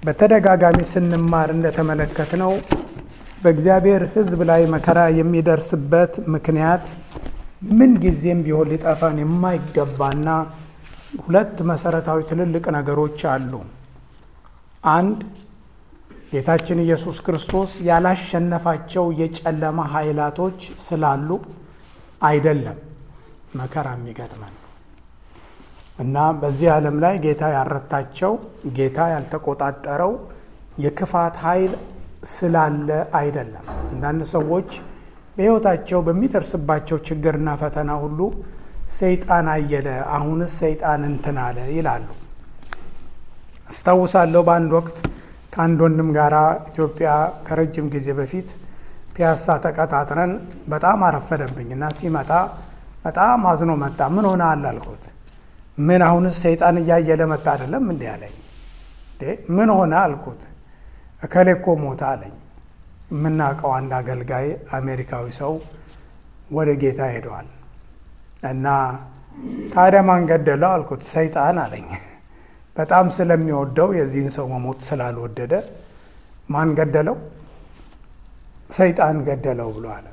በተደጋጋሚ ስንማር እንደተመለከትነው በእግዚአብሔር ሕዝብ ላይ መከራ የሚደርስበት ምክንያት ምን ጊዜም ቢሆን ሊጠፋን የማይገባና ሁለት መሰረታዊ ትልልቅ ነገሮች አሉ። አንድ፣ ጌታችን ኢየሱስ ክርስቶስ ያላሸነፋቸው የጨለማ ኃይላቶች ስላሉ አይደለም መከራ የሚገጥመን እና በዚህ ዓለም ላይ ጌታ ያረታቸው ጌታ ያልተቆጣጠረው የክፋት ኃይል ስላለ አይደለም። አንዳንድ ሰዎች በሕይወታቸው በሚደርስባቸው ችግርና ፈተና ሁሉ ሰይጣን አየለ፣ አሁንስ ሰይጣን እንትን አለ ይላሉ። አስታውሳለሁ በአንድ ወቅት ከአንድ ወንድም ጋር ኢትዮጵያ ከረጅም ጊዜ በፊት ፒያሳ ተቀጣጥረን በጣም አረፈደብኝና ሲመጣ በጣም አዝኖ መጣ። ምን ሆነ አላልኩት። ምን አሁንስ ሰይጣን እያየለ መጣ አይደለም እንዴ አለኝ። ምን ሆነ አልኩት። እከሌ እኮ ሞተ አለኝ። የምናውቀው አንድ አገልጋይ አሜሪካዊ ሰው ወደ ጌታ ሄደዋል እና ታዲያ ማን ገደለው አልኩት። ሰይጣን አለኝ። በጣም ስለሚወደው የዚህን ሰው መሞት ስላልወደደ ማን ገደለው? ሰይጣን ገደለው ብሎ አለ።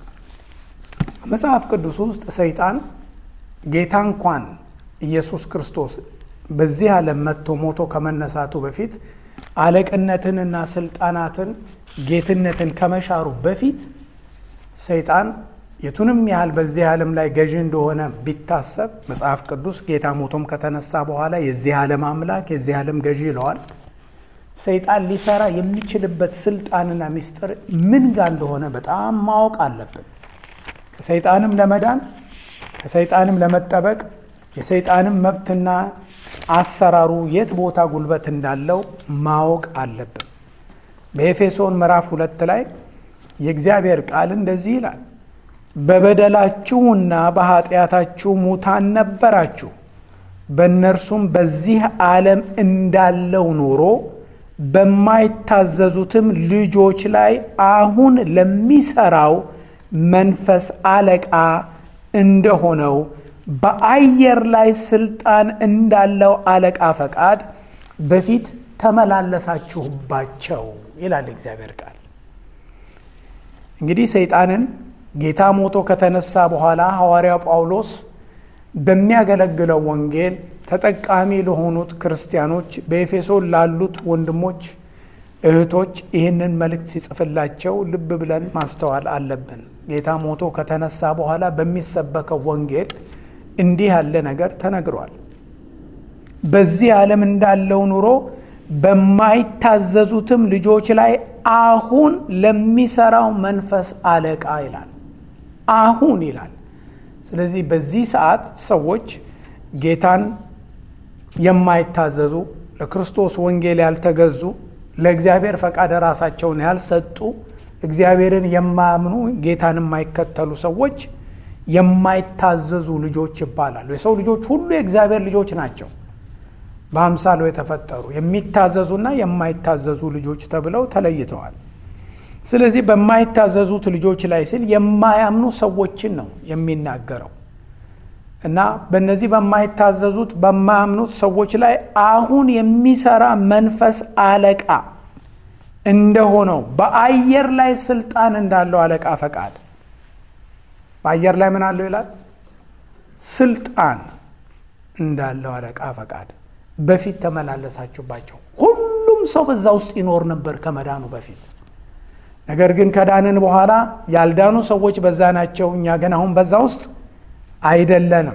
መጽሐፍ ቅዱስ ውስጥ ሰይጣን ጌታ እንኳን ኢየሱስ ክርስቶስ በዚህ ዓለም መጥቶ ሞቶ ከመነሳቱ በፊት አለቅነትንና ስልጣናትን ጌትነትን ከመሻሩ በፊት ሰይጣን የቱንም ያህል በዚህ ዓለም ላይ ገዢ እንደሆነ ቢታሰብ መጽሐፍ ቅዱስ ጌታ ሞቶም ከተነሳ በኋላ የዚህ ዓለም አምላክ የዚህ ዓለም ገዢ ይለዋል። ሰይጣን ሊሰራ የሚችልበት ስልጣንና ምስጢር ምን ጋር እንደሆነ በጣም ማወቅ አለብን። ከሰይጣንም ለመዳን ከሰይጣንም ለመጠበቅ የሰይጣንም መብትና አሰራሩ የት ቦታ ጉልበት እንዳለው ማወቅ አለብን። በኤፌሶን ምዕራፍ 2 ላይ የእግዚአብሔር ቃል እንደዚህ ይላል፣ በበደላችሁና በኃጢአታችሁ ሙታን ነበራችሁ፣ በእነርሱም በዚህ ዓለም እንዳለው ኑሮ በማይታዘዙትም ልጆች ላይ አሁን ለሚሰራው መንፈስ አለቃ እንደሆነው በአየር ላይ ስልጣን እንዳለው አለቃ ፈቃድ በፊት ተመላለሳችሁባቸው ይላል እግዚአብሔር ቃል። እንግዲህ ሰይጣንን ጌታ ሞቶ ከተነሳ በኋላ ሐዋርያው ጳውሎስ በሚያገለግለው ወንጌል ተጠቃሚ ለሆኑት ክርስቲያኖች በኤፌሶን ላሉት ወንድሞች እህቶች ይህንን መልእክት ሲጽፍላቸው ልብ ብለን ማስተዋል አለብን። ጌታ ሞቶ ከተነሳ በኋላ በሚሰበከው ወንጌል እንዲህ ያለ ነገር ተነግሯል። በዚህ ዓለም እንዳለው ኑሮ በማይታዘዙትም ልጆች ላይ አሁን ለሚሰራው መንፈስ አለቃ ይላል። አሁን ይላል። ስለዚህ በዚህ ሰዓት ሰዎች ጌታን የማይታዘዙ፣ ለክርስቶስ ወንጌል ያልተገዙ፣ ለእግዚአብሔር ፈቃድ ራሳቸውን ያልሰጡ፣ እግዚአብሔርን የማያምኑ፣ ጌታን የማይከተሉ ሰዎች የማይታዘዙ ልጆች ይባላሉ። የሰው ልጆች ሁሉ የእግዚአብሔር ልጆች ናቸው። በአምሳሉ የተፈጠሩ የሚታዘዙና የማይታዘዙ ልጆች ተብለው ተለይተዋል። ስለዚህ በማይታዘዙት ልጆች ላይ ሲል የማያምኑ ሰዎችን ነው የሚናገረው እና በእነዚህ በማይታዘዙት በማያምኑት ሰዎች ላይ አሁን የሚሰራ መንፈስ አለቃ እንደሆነው በአየር ላይ ስልጣን እንዳለው አለቃ ፈቃድ። በአየር ላይ ምን አለው ይላል? ስልጣን እንዳለው አለቃ ፈቃድ በፊት ተመላለሳችሁባቸው። ሁሉም ሰው በዛ ውስጥ ይኖር ነበር ከመዳኑ በፊት። ነገር ግን ከዳንን በኋላ ያልዳኑ ሰዎች በዛ ናቸው። እኛ ግን አሁን በዛ ውስጥ አይደለንም።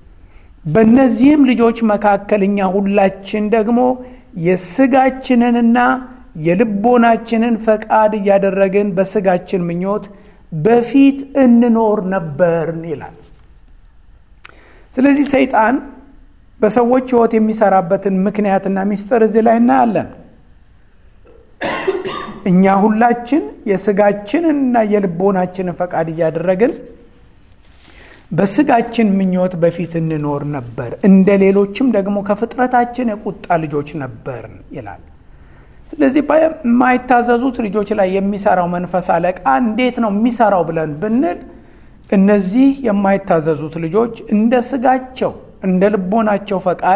በእነዚህም ልጆች መካከል እኛ ሁላችን ደግሞ የስጋችንንና የልቦናችንን ፈቃድ እያደረግን በስጋችን ምኞት በፊት እንኖር ነበርን ይላል። ስለዚህ ሰይጣን በሰዎች ሕይወት የሚሰራበትን ምክንያትና ምስጢር እዚህ ላይ እናያለን። እኛ ሁላችን የስጋችንንና የልቦናችንን ፈቃድ እያደረግን በስጋችን ምኞት በፊት እንኖር ነበር፣ እንደ ሌሎችም ደግሞ ከፍጥረታችን የቁጣ ልጆች ነበርን ይላል። ስለዚህ በማይታዘዙት ልጆች ላይ የሚሰራው መንፈስ አለቃ እንዴት ነው የሚሰራው ብለን ብንል እነዚህ የማይታዘዙት ልጆች እንደ ስጋቸው እንደ ልቦናቸው ፈቃድ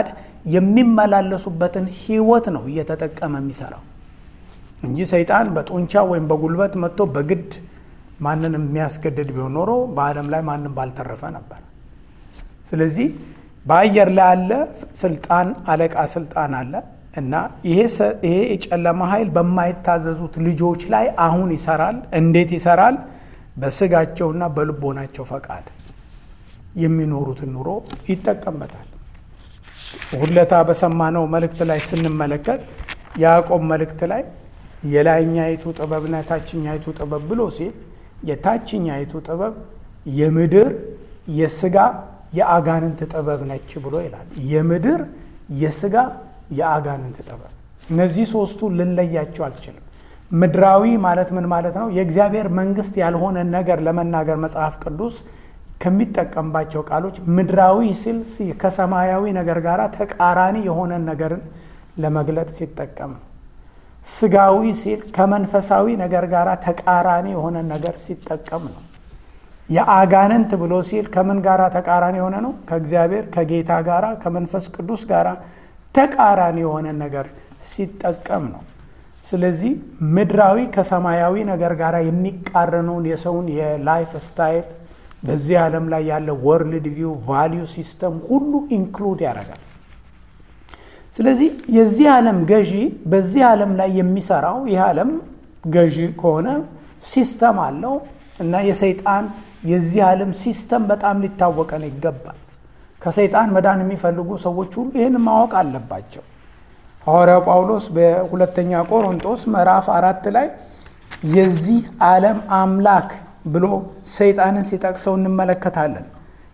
የሚመላለሱበትን ህይወት ነው እየተጠቀመ የሚሰራው እንጂ ሰይጣን በጡንቻ ወይም በጉልበት መጥቶ በግድ ማንንም የሚያስገድድ ቢሆን ኖሮ በዓለም ላይ ማንም ባልተረፈ ነበር። ስለዚህ በአየር ላይ ያለ ስልጣን አለቃ ስልጣን አለ እና ይሄ የጨለማ ኃይል በማይታዘዙት ልጆች ላይ አሁን ይሰራል። እንዴት ይሰራል? በስጋቸውና በልቦናቸው ፈቃድ የሚኖሩትን ኑሮ ይጠቀምበታል። ሁለታ በሰማነው መልእክት ላይ ስንመለከት ያዕቆብ መልእክት ላይ የላይኛይቱ ጥበብና የታችኛይቱ ጥበብ ብሎ ሲል የታችኛይቱ ጥበብ የምድር የስጋ የአጋንንት ጥበብ ነች ብሎ ይላል። የምድር የስጋ የአጋንንት ጥበብ፣ እነዚህ ሶስቱ ልንለያቸው አልችልም። ምድራዊ ማለት ምን ማለት ነው? የእግዚአብሔር መንግስት ያልሆነ ነገር ለመናገር መጽሐፍ ቅዱስ ከሚጠቀምባቸው ቃሎች ምድራዊ ሲል ከሰማያዊ ነገር ጋር ተቃራኒ የሆነ ነገርን ለመግለጥ ሲጠቀም ነው። ስጋዊ ሲል ከመንፈሳዊ ነገር ጋር ተቃራኒ የሆነ ነገር ሲጠቀም ነው። የአጋንንት ብሎ ሲል ከምን ጋር ተቃራኒ የሆነ ነው? ከእግዚአብሔር ከጌታ ጋር ከመንፈስ ቅዱስ ጋር ተቃራኒ የሆነ ነገር ሲጠቀም ነው። ስለዚህ ምድራዊ ከሰማያዊ ነገር ጋር የሚቃረነውን የሰውን የላይፍ ስታይል በዚህ ዓለም ላይ ያለ ወርልድ ቪው ቫልዩ ሲስተም ሁሉ ኢንክሉድ ያደርጋል። ስለዚህ የዚህ ዓለም ገዢ በዚህ ዓለም ላይ የሚሰራው ይህ ዓለም ገዢ ከሆነ ሲስተም አለው እና የሰይጣን የዚህ ዓለም ሲስተም በጣም ሊታወቀን ይገባል። ከሰይጣን መዳን የሚፈልጉ ሰዎች ሁሉ ይህን ማወቅ አለባቸው። ሐዋርያው ጳውሎስ በሁለተኛ ቆሮንቶስ ምዕራፍ 4 ላይ የዚህ ዓለም አምላክ ብሎ ሰይጣንን ሲጠቅሰው እንመለከታለን።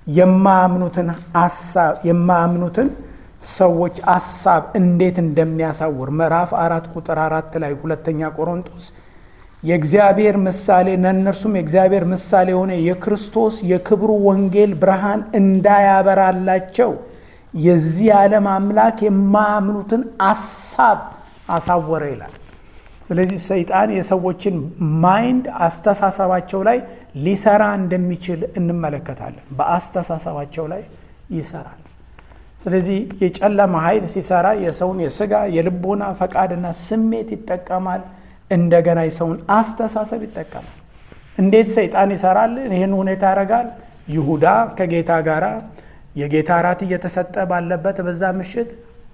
የማያምኑትን ሰዎች ሐሳብ እንዴት እንደሚያሳውር ምዕራፍ 4 ቁጥር 4 ላይ ሁለተኛ ቆሮንቶስ የእግዚአብሔር ምሳሌ ለእነርሱም የእግዚአብሔር ምሳሌ የሆነ የክርስቶስ የክብሩ ወንጌል ብርሃን እንዳያበራላቸው የዚህ ዓለም አምላክ የማያምኑትን ሐሳብ አሳወረ ይላል። ስለዚህ ሰይጣን የሰዎችን ማይንድ አስተሳሰባቸው ላይ ሊሰራ እንደሚችል እንመለከታለን። በአስተሳሰባቸው ላይ ይሰራል። ስለዚህ የጨለማ ኃይል ሲሰራ የሰውን የስጋ የልቦና ፈቃድና ስሜት ይጠቀማል። እንደገና የሰውን አስተሳሰብ ይጠቀማል። እንዴት ሰይጣን ይሰራል? ይህን ሁኔታ ያደርጋል። ይሁዳ ከጌታ ጋር የጌታ እራት እየተሰጠ ባለበት በዛ ምሽት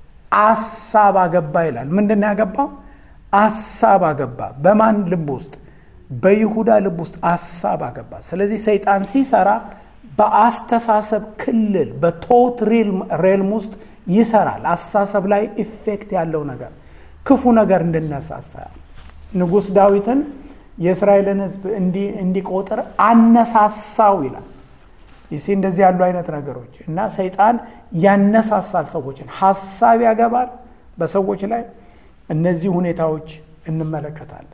አሳብ አገባ ይላል። ምንድን ነው ያገባው? አሳብ አገባ። በማን ልብ ውስጥ? በይሁዳ ልብ ውስጥ አሳብ አገባ። ስለዚህ ሰይጣን ሲሰራ በአስተሳሰብ ክልል በቶት ሬልም ውስጥ ይሰራል። አስተሳሰብ ላይ ኢፌክት ያለው ነገር ክፉ ነገር እንድነሳሳ ንጉሥ ዳዊትን የእስራኤልን ሕዝብ እንዲቆጥር አነሳሳው ይላል። ይህ እንደዚህ ያሉ አይነት ነገሮች እና ሰይጣን ያነሳሳል፣ ሰዎችን ሐሳብ ያገባል በሰዎች ላይ። እነዚህ ሁኔታዎች እንመለከታለን።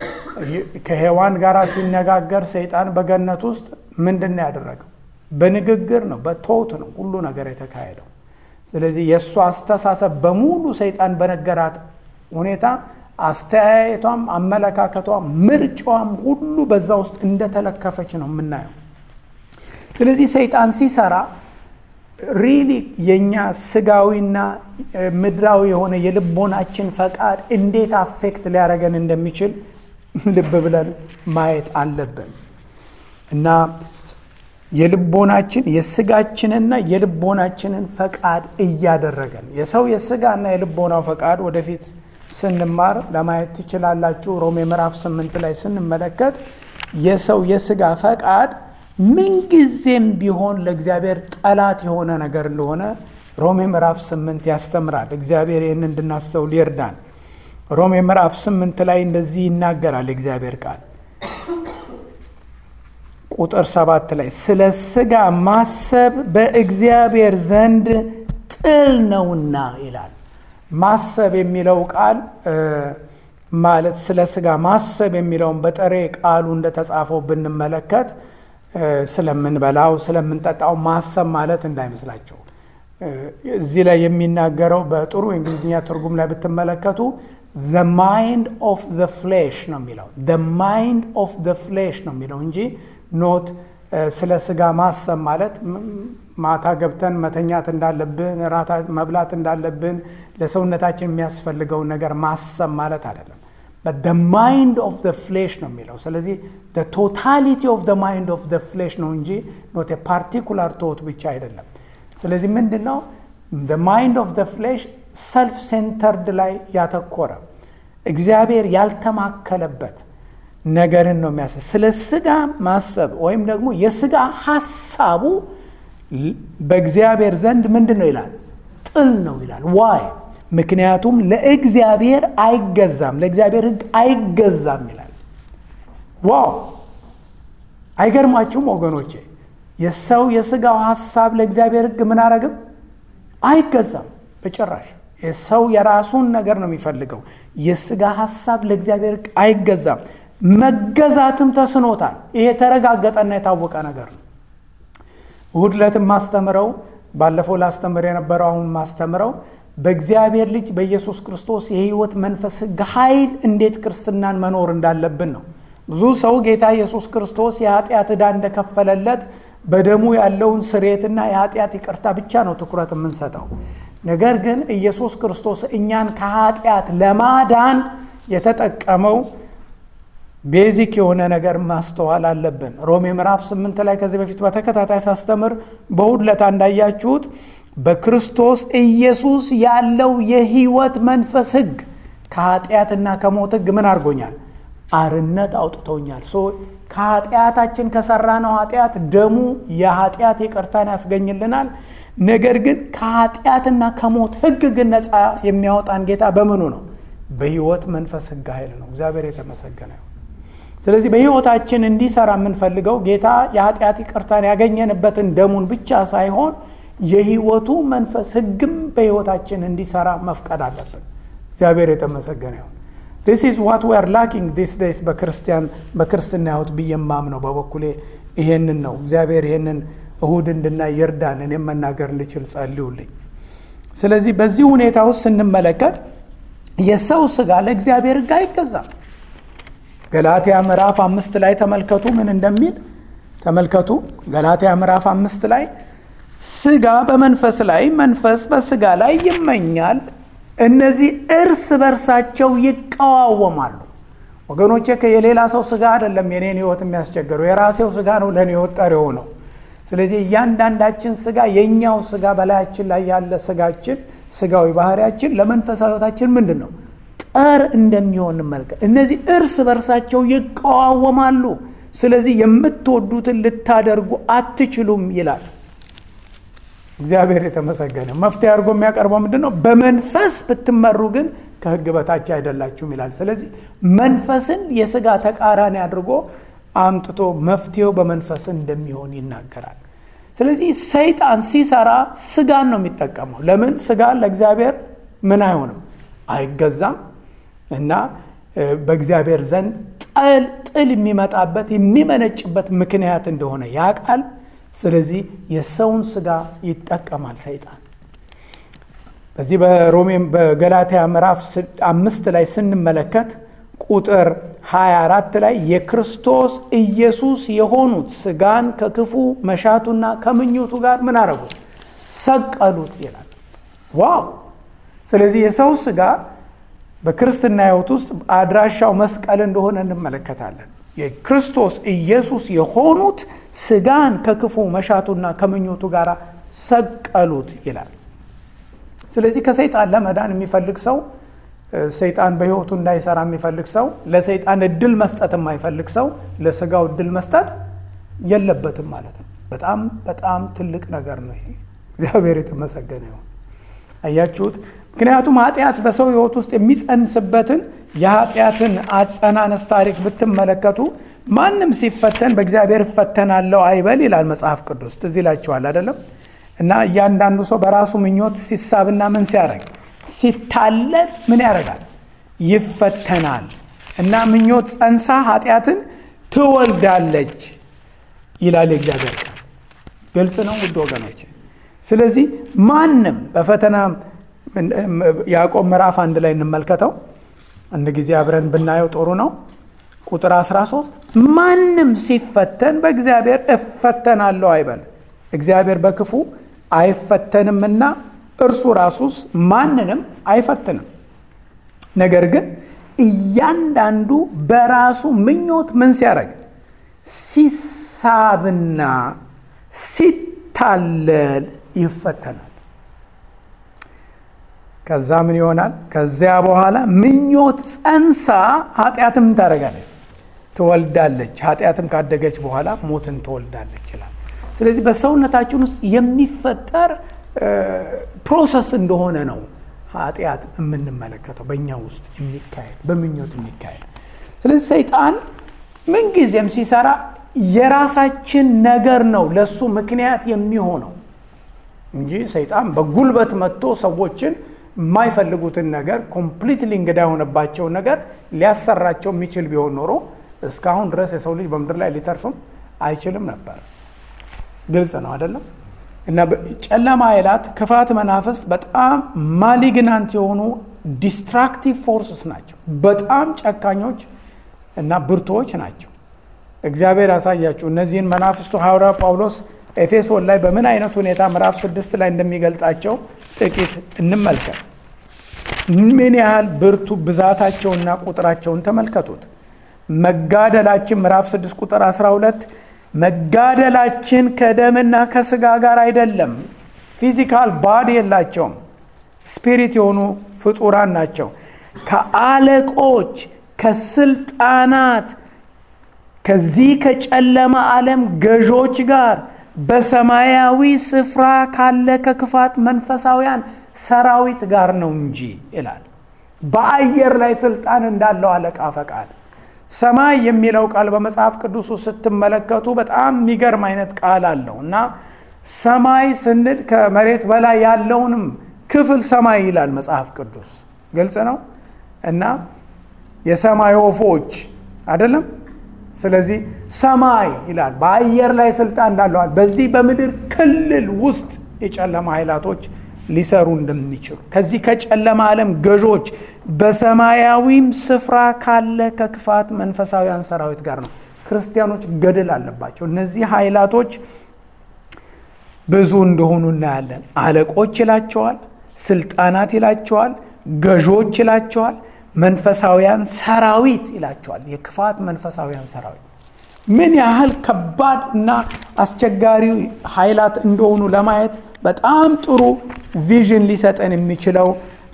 ከሔዋን ጋር ሲነጋገር ሰይጣን በገነት ውስጥ ምንድን ነው ያደረገው? በንግግር ነው፣ በቶት ነው ሁሉ ነገር የተካሄደው። ስለዚህ የእሱ አስተሳሰብ በሙሉ ሰይጣን በነገራት ሁኔታ አስተያየቷም፣ አመለካከቷም፣ ምርጫዋም ሁሉ በዛ ውስጥ እንደተለከፈች ነው የምናየው። ስለዚህ ሰይጣን ሲሰራ ሪሊ የኛ ስጋዊና ምድራዊ የሆነ የልቦናችን ፈቃድ እንዴት አፌክት ሊያደርገን እንደሚችል ልብ ብለን ማየት አለብን እና የልቦናችን የስጋችንና የልቦናችንን ፈቃድ እያደረገን የሰው የስጋና የልቦናው ፈቃድ ወደፊት ስንማር ለማየት ትችላላችሁ። ሮሜ ምዕራፍ 8 ላይ ስንመለከት የሰው የስጋ ፈቃድ ምንጊዜም ቢሆን ለእግዚአብሔር ጠላት የሆነ ነገር እንደሆነ ሮሜ ምዕራፍ 8 ያስተምራል። እግዚአብሔር ይህን እንድናስተውል ይርዳን። ሮሜ ምዕራፍ 8 ላይ እንደዚህ ይናገራል እግዚአብሔር ቃል ቁጥር 7 ላይ ስለ ስጋ ማሰብ በእግዚአብሔር ዘንድ ጥል ነውና ይላል። ማሰብ የሚለው ቃል ማለት ስለ ስጋ ማሰብ የሚለውን በጥሬ ቃሉ እንደተጻፈው ብንመለከት ስለምንበላው ስለምንጠጣው ማሰብ ማለት እንዳይመስላችሁ። እዚህ ላይ የሚናገረው በጥሩ እንግሊዝኛ ትርጉም ላይ ብትመለከቱ the mind of the flesh ነው የሚለው። the mind of the flesh ነው የሚለው እንጂ not ስለ ስጋ ማሰብ ማለት ማታ ገብተን መተኛት እንዳለብን፣ ራት መብላት እንዳለብን፣ ለሰውነታችን የሚያስፈልገውን ነገር ማሰብ ማለት አይደለም። but the mind of the flesh ነው የሚለው። ስለዚህ the totality of the mind of the flesh ነው እንጂ not a particular thought ብቻ አይደለም። ስለዚህ ምንድነው the mind of the flesh self centered ላይ ያተኮረ እግዚአብሔር ያልተማከለበት ነገርን ነው የሚያስብ። ስለ ስጋ ማሰብ ወይም ደግሞ የስጋ ሐሳቡ በእግዚአብሔር ዘንድ ምንድነው ይላል? ጥል ነው ይላል። why? ምክንያቱም ለእግዚአብሔር አይገዛም፣ ለእግዚአብሔር ሕግ አይገዛም ይላል። ዋው! አይገርማችሁም ወገኖቼ? የሰው የስጋው ሐሳብ ለእግዚአብሔር ሕግ ምን አረግም? አይገዛም በጭራሽ። የሰው የራሱን ነገር ነው የሚፈልገው። የስጋ ሐሳብ ለእግዚአብሔር ሕግ አይገዛም፣ መገዛትም ተስኖታል። ይሄ የተረጋገጠና የታወቀ ነገር ነው። እሁድ ዕለት ማስተምረው ባለፈው ላስተምር የነበረው አሁን ማስተምረው በእግዚአብሔር ልጅ በኢየሱስ ክርስቶስ የሕይወት መንፈስ ሕግ ኃይል እንዴት ክርስትናን መኖር እንዳለብን ነው። ብዙ ሰው ጌታ ኢየሱስ ክርስቶስ የኃጢአት ዕዳ እንደከፈለለት በደሙ ያለውን ስርየትና የኃጢአት ይቅርታ ብቻ ነው ትኩረት የምንሰጠው። ነገር ግን ኢየሱስ ክርስቶስ እኛን ከኃጢአት ለማዳን የተጠቀመው ቤዚክ የሆነ ነገር ማስተዋል አለብን። ሮሜ ምዕራፍ 8 ላይ ከዚህ በፊት በተከታታይ ሳስተምር በእሁድ ዕለት እንዳያችሁት በክርስቶስ ኢየሱስ ያለው የሕይወት መንፈስ ሕግ ከኃጢአትና ከሞት ሕግ ምን አድርጎኛል? አርነት አውጥቶኛል። ከኃጢአታችን ከሰራነው ኃጢአት ደሙ የኃጢአት ይቅርታን ያስገኝልናል። ነገር ግን ከኃጢአትና ከሞት ሕግ ግን ነፃ የሚያወጣን ጌታ በምኑ ነው? በሕይወት መንፈስ ሕግ ኃይል ነው። እግዚአብሔር የተመሰገነ ይሁን። ስለዚህ በሕይወታችን እንዲሰራ የምንፈልገው ጌታ የኃጢአት ይቅርታን ያገኘንበትን ደሙን ብቻ ሳይሆን የሕይወቱ መንፈስ ሕግም በሕይወታችን እንዲሰራ መፍቀድ አለብን። እግዚአብሔር የተመሰገነ ይሁን። this is what we are lacking these days በክርስትና ሕይወት ብየማምነው በበኩሌ ይሄንን ነው። እግዚአብሔር ይሄንን እሁድ እንድናይ ይርዳን። እኔም መናገር እንድችል ጸልዩልኝ። ስለዚህ በዚህ ሁኔታ ውስጥ ስንመለከት የሰው ሥጋ ለእግዚአብሔር ሕግ አይገዛም። ገላትያ ምዕራፍ 5 ላይ ተመልከቱ ምን እንደሚል ተመልከቱ። ገላትያ ምዕራፍ 5 ላይ ሥጋ በመንፈስ ላይ መንፈስ በሥጋ ላይ ይመኛል፣ እነዚህ እርስ በርሳቸው ይቃወማሉ። ወገኖቼ የሌላ ሰው ሥጋ አይደለም የኔን ሕይወት የሚያስቸግረው፣ የራሴው ሥጋ ነው ለኔ ወጣሪው ነው። ስለዚህ እያንዳንዳችን ሥጋ የኛው ሥጋ በላያችን ላይ ያለ ሥጋችን ሥጋዊ ባህሪያችን ለመንፈሳዊ ሕይወታችን ምንድነው ጠር እንደሚሆን እንመልከት። እነዚህ እርስ በርሳቸው ይቃወማሉ፣ ስለዚህ የምትወዱትን ልታደርጉ አትችሉም ይላል። እግዚአብሔር የተመሰገነ። መፍትሄ አድርጎ የሚያቀርበው ምንድነው? በመንፈስ ብትመሩ ግን ከሕግ በታች አይደላችሁም ይላል። ስለዚህ መንፈስን የሥጋ ተቃራኒ አድርጎ አምጥቶ መፍትሄው በመንፈስ እንደሚሆን ይናገራል። ስለዚህ ሰይጣን ሲሰራ ሥጋን ነው የሚጠቀመው። ለምን? ሥጋ ለእግዚአብሔር ምን አይሆንም? አይገዛም። እና በእግዚአብሔር ዘንድ ጥል የሚመጣበት የሚመነጭበት ምክንያት እንደሆነ ያውቃል። ስለዚህ የሰውን ሥጋ ይጠቀማል ሰይጣን። በዚህ በገላትያ ምዕራፍ 5 ላይ ስንመለከት ቁጥር 24 ላይ የክርስቶስ ኢየሱስ የሆኑት ሥጋን ከክፉ መሻቱና ከምኞቱ ጋር ምን አረጉት? ሰቀሉት ይላል። ዋው! ስለዚህ የሰው ሥጋ በክርስትና ሕይወት ውስጥ አድራሻው መስቀል እንደሆነ እንመለከታለን። የክርስቶስ ኢየሱስ የሆኑት ሥጋን ከክፉ መሻቱና ከምኞቱ ጋር ሰቀሉት ይላል። ስለዚህ ከሰይጣን ለመዳን የሚፈልግ ሰው፣ ሰይጣን በሕይወቱ እንዳይሰራ የሚፈልግ ሰው፣ ለሰይጣን እድል መስጠት የማይፈልግ ሰው ለሥጋው እድል መስጠት የለበትም ማለት ነው። በጣም በጣም ትልቅ ነገር ነው ይሄ። እግዚአብሔር የተመሰገነ ይሁን። አያችሁት? ምክንያቱም ኃጢአት በሰው ሕይወት ውስጥ የሚጸንስበትን የኃጢአትን አጸናነስ ታሪክ ብትመለከቱ ማንም ሲፈተን በእግዚአብሔር እፈተናለሁ አይበል ይላል መጽሐፍ ቅዱስ። ትዝ ይላችኋል አይደለም? እና እያንዳንዱ ሰው በራሱ ምኞት ሲሳብና ምን ሲያደርግ ሲታለል ምን ያደርጋል? ይፈተናል። እና ምኞት ጸንሳ ኃጢአትን ትወልዳለች ይላል የእግዚአብሔር ቃል። ግልጽ ነው ውድ ወገኖች። ስለዚህ ማንም በፈተና ያዕቆብ ምዕራፍ 1 ላይ እንመልከተው። አንድ ጊዜ አብረን ብናየው ጥሩ ነው። ቁጥር 13 ማንም ሲፈተን በእግዚአብሔር እፈተናለሁ አይበል፣ እግዚአብሔር በክፉ አይፈተንምና እርሱ ራሱስ ማንንም አይፈትንም። ነገር ግን እያንዳንዱ በራሱ ምኞት ምን ሲያደርግ ሲሳብና ሲታለል ይፈተናል። ከዛ ምን ይሆናል? ከዚያ በኋላ ምኞት ጸንሳ ኃጢአትም ታደርጋለች፣ ትወልዳለች። ኃጢአትም ካደገች በኋላ ሞትን ትወልዳለች ይላል። ስለዚህ በሰውነታችን ውስጥ የሚፈጠር ፕሮሰስ እንደሆነ ነው ኃጢአት የምንመለከተው፣ በእኛ ውስጥ የሚካሄድ በምኞት የሚካሄድ። ስለዚህ ሰይጣን ምንጊዜም ሲሰራ የራሳችን ነገር ነው ለሱ ምክንያት የሚሆነው እንጂ ሰይጣን በጉልበት መጥቶ ሰዎችን የማይፈልጉትን ነገር ኮምፕሊትሊ እንግዳ የሆነባቸውን ነገር ሊያሰራቸው የሚችል ቢሆን ኖሮ እስካሁን ድረስ የሰው ልጅ በምድር ላይ ሊተርፍም አይችልም ነበር። ግልጽ ነው አይደለም? እና ጨለማ ኃይላት፣ ክፋት፣ መናፍስት በጣም ማሊግናንት የሆኑ ዲስትራክቲቭ ፎርስስ ናቸው። በጣም ጨካኞች እና ብርቱዎች ናቸው። እግዚአብሔር ያሳያችሁ እነዚህን መናፍስቱ። ሐዋርያው ጳውሎስ ኤፌሶን ላይ በምን አይነት ሁኔታ ምዕራፍ 6 ላይ እንደሚገልጣቸው ጥቂት እንመልከት። ምን ያህል ብርቱ ብዛታቸውና ቁጥራቸውን ተመልከቱት። መጋደላችን ምዕራፍ 6 ቁጥር 12 መጋደላችን ከደምና ከስጋ ጋር አይደለም። ፊዚካል ባዲ የላቸውም፣ ስፒሪት የሆኑ ፍጡራን ናቸው። ከአለቆች፣ ከስልጣናት፣ ከዚህ ከጨለማ ዓለም ገዦች ጋር በሰማያዊ ስፍራ ካለ ከክፋት መንፈሳውያን ሰራዊት ጋር ነው እንጂ ይላል። በአየር ላይ ስልጣን እንዳለው አለቃ ፈቃድ። ሰማይ የሚለው ቃል በመጽሐፍ ቅዱስ ስትመለከቱ በጣም የሚገርም አይነት ቃል አለው እና ሰማይ ስንል ከመሬት በላይ ያለውንም ክፍል ሰማይ ይላል መጽሐፍ ቅዱስ። ግልጽ ነው። እና የሰማይ ወፎች አይደለም። ስለዚህ ሰማይ ይላል በአየር ላይ ስልጣን እንዳለዋል። በዚህ በምድር ክልል ውስጥ የጨለማ ኃይላቶች ሊሰሩ እንደሚችሉ ከዚህ ከጨለማ ዓለም ገዦች በሰማያዊም ስፍራ ካለ ከክፋት መንፈሳውያን ሰራዊት ጋር ነው። ክርስቲያኖች ገድል አለባቸው። እነዚህ ኃይላቶች ብዙ እንደሆኑ እናያለን። አለቆች ይላቸዋል፣ ስልጣናት ይላቸዋል፣ ገዦች ይላቸዋል፣ መንፈሳውያን ሰራዊት ይላቸዋል። የክፋት መንፈሳውያን ሰራዊት ምን ያህል ከባድ እና አስቸጋሪ ኃይላት እንደሆኑ ለማየት በጣም ጥሩ ቪዥን ሊሰጠን የሚችለው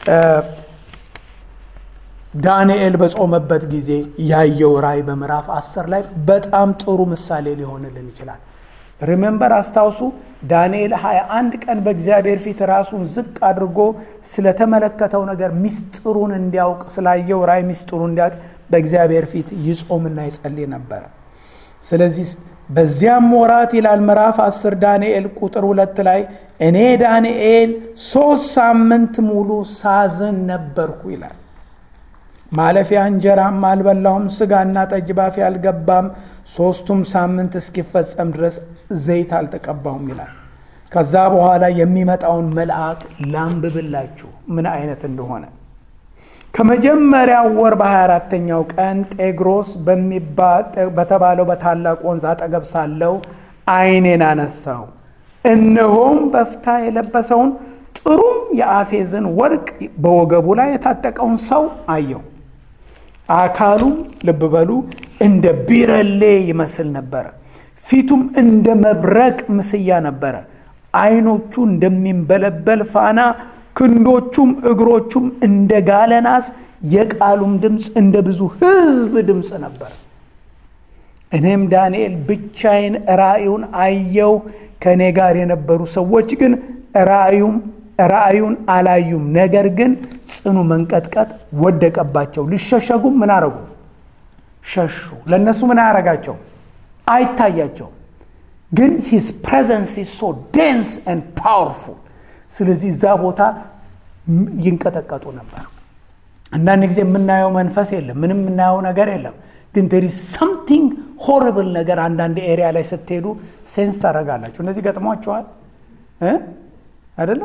ዳንኤል በጾመበት ጊዜ ያየው ራእይ በምዕራፍ 10 ላይ በጣም ጥሩ ምሳሌ ሊሆንልን ይችላል። ሪሜምበር አስታውሱ፣ ዳንኤል 21 ቀን በእግዚአብሔር ፊት ራሱን ዝቅ አድርጎ ስለተመለከተው ነገር ሚስጥሩን እንዲያውቅ ስላየው ራእይ ሚስጥሩን እንዲያውቅ በእግዚአብሔር ፊት ይጾምና ይጸልይ ነበር። ስለዚህ በዚያም ወራት ይላል ምዕራፍ 10 ዳንኤል ቁጥር 2 ላይ እኔ ዳንኤል 3 ሳምንት ሙሉ ሳዝን ነበርኩ ይላል። ማለፊያ እንጀራም አልበላሁም፣ ስጋና ጠጅ ባፌ አልገባም፣ 3ቱም ሳምንት እስኪፈጸም ድረስ ዘይት አልተቀባሁም ይላል። ከዛ በኋላ የሚመጣውን መልአክ ላንብብላችሁ ምን አይነት እንደሆነ። ከመጀመሪያው ወር በ24ኛው ቀን ጤግሮስ በተባለው በታላቅ ወንዝ አጠገብ ሳለው ዓይኔን አነሳው፣ እነሆም በፍታ የለበሰውን ጥሩም የአፌዝን ወርቅ በወገቡ ላይ የታጠቀውን ሰው አየው። አካሉም ልብ በሉ እንደ ቢረሌ ይመስል ነበረ፣ ፊቱም እንደ መብረቅ ምስያ ነበረ፣ ዓይኖቹ እንደሚንበለበል ፋና፣ ክንዶቹም እግሮቹም እንደ ጋለ ናስ፣ የቃሉም ድምፅ እንደ ብዙ ሕዝብ ድምፅ ነበር። እኔም ዳንኤል ብቻዬን ራእዩን አየው፣ ከእኔ ጋር የነበሩ ሰዎች ግን ራእዩን አላዩም። ነገር ግን ጽኑ መንቀጥቀጥ ወደቀባቸው፣ ሊሸሸጉም ምን አረጉ? ሸሹ። ለነሱ ምን አያረጋቸው? አይታያቸው። ግን his presence is so dense and powerful። ስለዚህ እዛ ቦታ ይንቀጠቀጡ ነበር። አንዳንድ ጊዜ የምናየው መንፈስ የለም፣ ምንም የምናየው ነገር የለም። ግን there is something horrible ነገር አንዳንድ ኤሪያ ላይ ስትሄዱ ሴንስ ታደርጋላችሁ። እነዚህ ገጥሟችኋል አይደለም?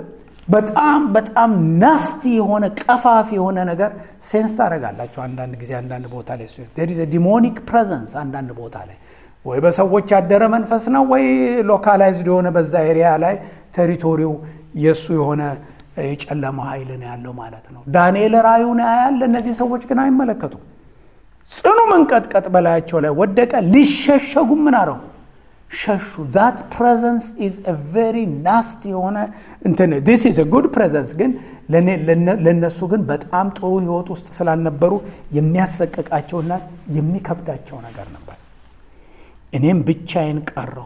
በጣም በጣም ናስቲ የሆነ ቀፋፊ የሆነ ነገር ሴንስ ታደርጋላችሁ። አንዳንድ ጊዜ አንዳንድ ቦታ ላይ there is a demonic presence አንዳንድ ቦታ ላይ ወይ በሰዎች ያደረ መንፈስ ነው ወይ ሎካላይዝድ የሆነ በዛ ኤሪያ ላይ ቴሪቶሪው የሱ የሆነ የጨለማ ኃይል ነው ያለው ማለት ነው። ዳንኤል ራእዩን ያያል፣ እነዚህ ሰዎች ግን አይመለከቱም። ጽኑ መንቀጥቀጥ በላያቸው ላይ ወደቀ፣ ሊሸሸጉ ምን አረጉ? ሸሹ። that presence is a very nasty የሆነ እንትን this is a good presence ግን ለነሱ ግን በጣም ጥሩ ህይወት ውስጥ ስላልነበሩ የሚያሰቅቃቸውና የሚከብዳቸው ነገር ነበር። እኔም ብቻዬን ቀረሁ፣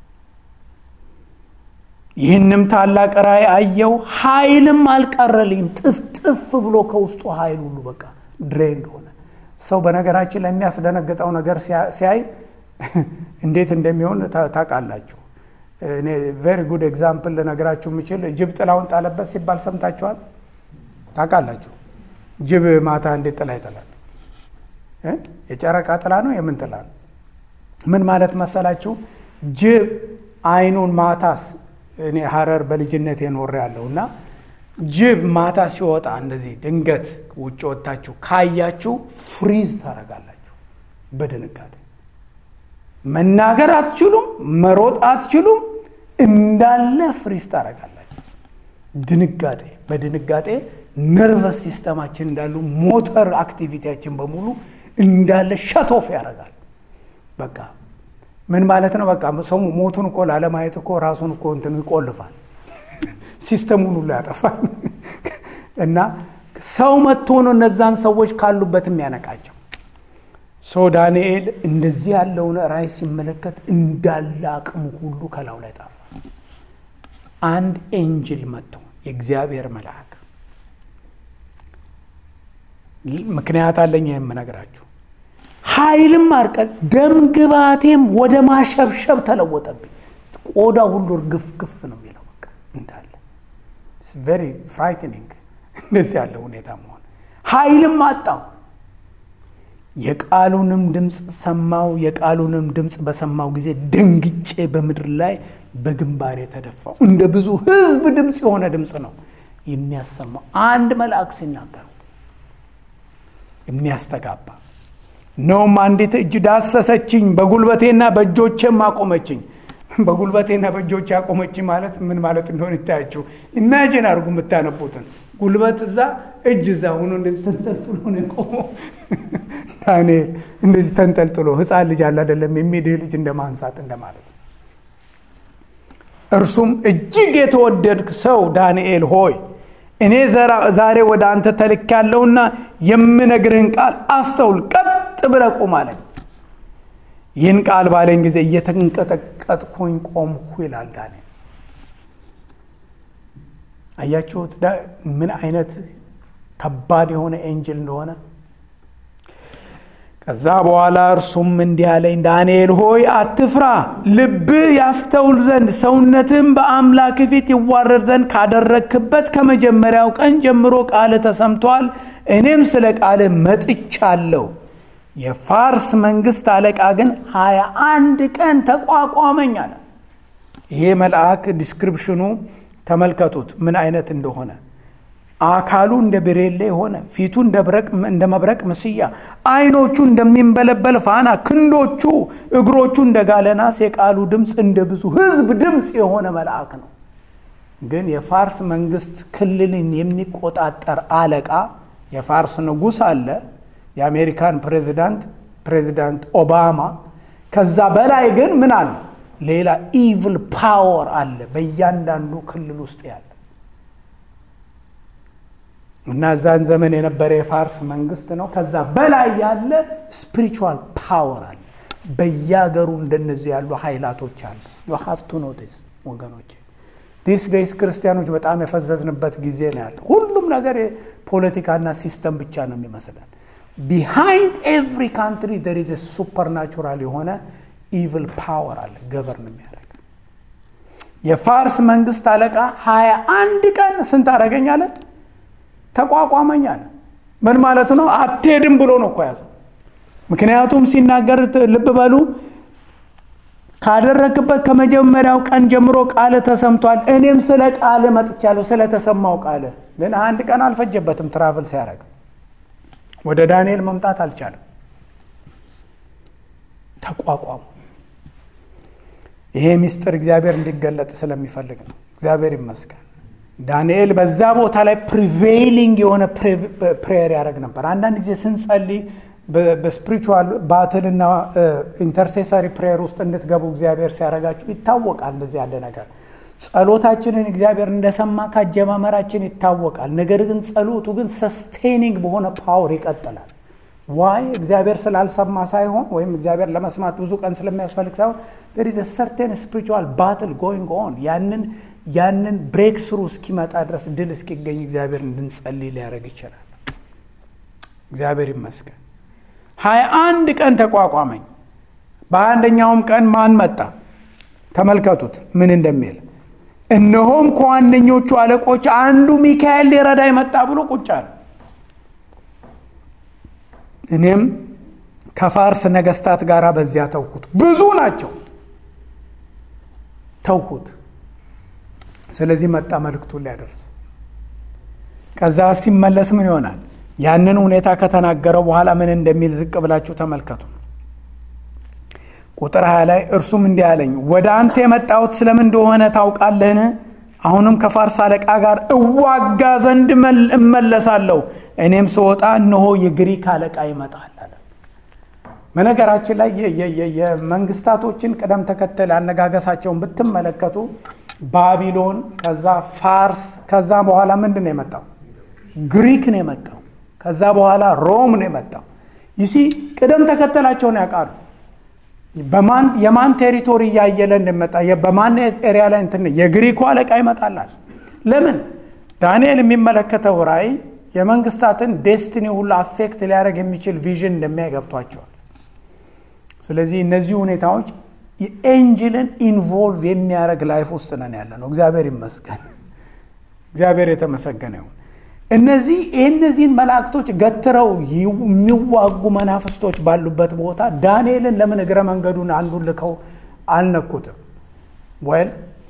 ይህንም ታላቅ ራእይ አየሁ፣ ኃይልም አልቀረልኝም። ጥፍጥፍ ብሎ ከውስጡ ኃይል ሁሉ በቃ ድሬንድ ሆነ። ሰው በነገራችን ላይ የሚያስደነግጠው ነገር ሲያይ እንዴት እንደሚሆን ታውቃላችሁ። እኔ ቬሪ ጉድ ኤግዛምፕል ልነግራችሁ የምችል ጅብ ጥላውን ጣለበት ሲባል ሰምታችኋል? ታውቃላችሁ? ጅብ ማታ እንዴት ጥላ ይጥላል? የጨረቃ ጥላ ነው የምን ጥላ ነው? ምን ማለት መሰላችሁ? ጅብ አይኑን ማታስ እኔ ሐረር በልጅነት የኖር ያለውና ጅብ ማታ ሲወጣ እንደዚህ ድንገት ውጭ ወጣችሁ ካያችሁ ፍሪዝ ታረጋላችሁ በድንጋጤ። መናገር አትችሉም፣ መሮጥ አትችሉም፣ እንዳለ ፍሪዝ ታረጋላችሁ። ድንጋጤ በድንጋጤ ነርቨስ ሲስተማችን እንዳሉ ሞተር አክቲቪቲያችን በሙሉ እንዳለ ሸቶፍ ያደርጋል። በቃ ምን ማለት ነው? በቃ ሰው ሞቱን እኮ ላለማየት እኮ ራሱን እኮ እንትኑ ይቆልፋል፣ ሲስተሙን ሁሉ ያጠፋል። እና ሰው መጥቶ ነው እነዛን ሰዎች ካሉበት የሚያነቃቸው። ሰው ዳንኤል እንደዚህ ያለውን ራእይ ሲመለከት እንዳለ አቅሙ ሁሉ ከላው ላይ ጠፋ። አንድ ኤንጅል መጥቶ የእግዚአብሔር መልአክ፣ ምክንያት አለኝ የምነግራችሁ፣ ኃይልም አርቀል ደም ግባቴም ወደ ማሸብሸብ ተለወጠብኝ። ቆዳ ሁሉ እርግፍግፍ ነው የሚለው በቃ እንዳለ it's very frightening እንደዚህ ያለ ሁኔታ መሆን። ኃይልም አጣው። የቃሉንም ድምፅ ሰማው። የቃሉንም ድምፅ በሰማው ጊዜ ደንግጬ በምድር ላይ በግንባሬ ተደፋው። እንደ ብዙ ሕዝብ ድምፅ የሆነ ድምፅ ነው የሚያሰማው። አንድ መልአክ ሲናገር የሚያስተጋባ ነውም። አንዲት እጅ ዳሰሰችኝ፣ በጉልበቴና በእጆቼም አቆመችኝ። በጉልበቴና በእጆቼ አቆመችኝ ማለት ምን ማለት እንደሆነ ይታያችሁ። ኢማጂን አድርጉ የምታነቡትን። ጉልበት እዛ እጅ እዛ ሆኖ እንደዚህ ተንጠልጥሎ ነው የቆመው። ዳንኤል እንደዚህ ተንጠልጥሎ ሕፃን ልጅ አለ አይደለም የሚድህ ልጅ እንደማንሳት እንደማለት ነው። እርሱም እጅግ የተወደድክ ሰው ዳንኤል ሆይ እኔ ዛሬ ወደ አንተ ተልኬያለሁና የምነግርህን ቃል አስተውል፣ ቀጥ ብለህ ቁም አለኝ። ይህን ቃል ባለኝ ጊዜ እየተንቀጠቀጥኩኝ ቆምሁ ይላል ዳንኤል። አያችሁት ምን አይነት ከባድ የሆነ ኤንጅል እንደሆነ። ከዛ በኋላ እርሱም እንዲህ አለኝ፣ ዳንኤል ሆይ አትፍራ፣ ልብህ ያስተውል ዘንድ ሰውነትም በአምላክ ፊት ይዋረድ ዘንድ ካደረክበት ከመጀመሪያው ቀን ጀምሮ ቃል ተሰምቷል። እኔም ስለ ቃል መጥቻለሁ። የፋርስ መንግስት አለቃ ግን 21 ቀን ተቋቋመኝ አለ። ይሄ መልአክ ዲስክሪፕሽኑ ተመልከቱት ምን አይነት እንደሆነ። አካሉ እንደ ብሬሌ የሆነ፣ ፊቱ እንደ መብረቅ ምስያ፣ አይኖቹ እንደሚንበለበል ፋና፣ ክንዶቹ እግሮቹ እንደ ጋለ ናስ፣ የቃሉ ድምፅ እንደ ብዙ ሕዝብ ድምፅ የሆነ መልአክ ነው። ግን የፋርስ መንግስት ክልልን የሚቆጣጠር አለቃ የፋርስ ንጉሥ አለ፣ የአሜሪካን ፕሬዚዳንት ኦባማ። ከዛ በላይ ግን ምን አለ? ሌላ ኢቪል ፓወር አለ በእያንዳንዱ ክልል ውስጥ ያለ። እና ዛን ዘመን የነበረ የፋርስ መንግስት ነው። ከዛ በላይ ያለ ስፒሪቹዋል ፓወር አለ። በያገሩ እንደነዚህ ያሉ ኃይላቶች አሉ። you have to know this ወገኖቼ። these days ክርስቲያኖች በጣም የፈዘዝንበት ጊዜ ነው ያለው። ሁሉም ነገር ፖለቲካና ሲስተም ብቻ ነው የሚመስለን። behind every country there is a supernatural የሆነ evil power አለ ገቨርን የሚያደርግ። የፋርስ መንግስት አለቃ 21 ቀን ስንት አደረገኛለ? ተቋቋመኛል። ምን ማለት ነው? አትሄድም ብሎ ነው እኮ ያዘው። ምክንያቱም ሲናገር ልብ በሉ ካደረክበት ከመጀመሪያው ቀን ጀምሮ ቃል ተሰምቷል። እኔም ስለ ቃል መጥቻለሁ፣ ስለ ተሰማው ቃል። ግን አንድ ቀን አልፈጀበትም። ትራቭል ሲያደርግ ወደ ዳንኤል መምጣት አልቻለም። ተቋቋሙ። ይሄ ምስጢር እግዚአብሔር እንዲገለጥ ስለሚፈልግ ነው። እግዚአብሔር ይመስገን። ዳንኤል በዛ ቦታ ላይ ፕሪቬይሊንግ የሆነ ፕሬየር ያደርግ ነበር። አንዳንድ ጊዜ ስንጸልይ በስፒሪቹዋል ባትልና ኢንተርሴሰሪ ፕሬየር ውስጥ እንድትገቡ እግዚአብሔር ሲያደርጋችሁ ይታወቃል። እንደዚህ ያለ ነገር ጸሎታችንን እግዚአብሔር እንደሰማ ካጀማመራችን ይታወቃል። ነገር ግን ጸሎቱ ግን ሰስቴኒንግ በሆነ ፓወር ይቀጥላል። ዋይ እግዚአብሔር ስላልሰማ ሳይሆን ወይም እግዚአብሔር ለመስማት ብዙ ቀን ስለሚያስፈልግ ሳይሆን there is a certain spiritual battle going on። ያንን ብሬክ ስሩ እስኪመጣ ድረስ ድል እስኪገኝ እግዚአብሔር እንድንጸልይ ሊያደርግ ይችላል። እግዚአብሔር ይመስገን። 21 ቀን ተቋቋመኝ። በአንደኛውም ቀን ማን መጣ? ተመልከቱት ምን እንደሚል። እነሆም ከዋነኞቹ አለቆች አንዱ ሚካኤል ሊረዳ መጣ ብሎ ቁጭ አለ። እኔም ከፋርስ ነገስታት ጋር በዚያ ተውሁት። ብዙ ናቸው፣ ተውሁት። ስለዚህ መጣ መልእክቱን ሊያደርስ። ከዛ ሲመለስ ምን ይሆናል? ያንን ሁኔታ ከተናገረው በኋላ ምን እንደሚል ዝቅ ብላችሁ ተመልከቱ። ቁጥር 20 ላይ እርሱም እንዲህ አለኝ፣ ወደ አንተ የመጣሁት ስለምን እንደሆነ ታውቃለህን? አሁንም ከፋርስ አለቃ ጋር እዋጋ ዘንድ እመለሳለሁ። እኔም ስወጣ እነሆ የግሪክ አለቃ ይመጣል አለ። በነገራችን ላይ የመንግስታቶችን ቅደም ተከተል አነጋገሳቸውን ብትመለከቱ ባቢሎን፣ ከዛ ፋርስ፣ ከዛ በኋላ ምንድን ነው የመጣው? ግሪክ ነው የመጣው። ከዛ በኋላ ሮም ነው የመጣው። ይሲ ቅደም ተከተላቸውን ያውቃሉ። የማን ቴሪቶሪ እያየለ እንደመጣ በማን ኤሪያ ላይ እንትን የግሪኩ አለቃ ይመጣላል። ለምን? ዳንኤል የሚመለከተው ራእይ የመንግስታትን ዴስቲኒ ሁሉ አፌክት ሊያደርግ የሚችል ቪዥን እንደሚያገብቷቸዋል። ስለዚህ እነዚህ ሁኔታዎች የኤንጅልን ኢንቮልቭ የሚያደርግ ላይፍ ውስጥ ነን ያለ ነው። እግዚአብሔር ይመስገን። እግዚአብሔር የተመሰገነ ይሁን። እነዚህን መላእክቶች ገትረው የሚዋጉ መናፍስቶች ባሉበት ቦታ ዳንኤልን ለምን እግረ መንገዱን አንዱን ልከው አልነኩትም? ወይል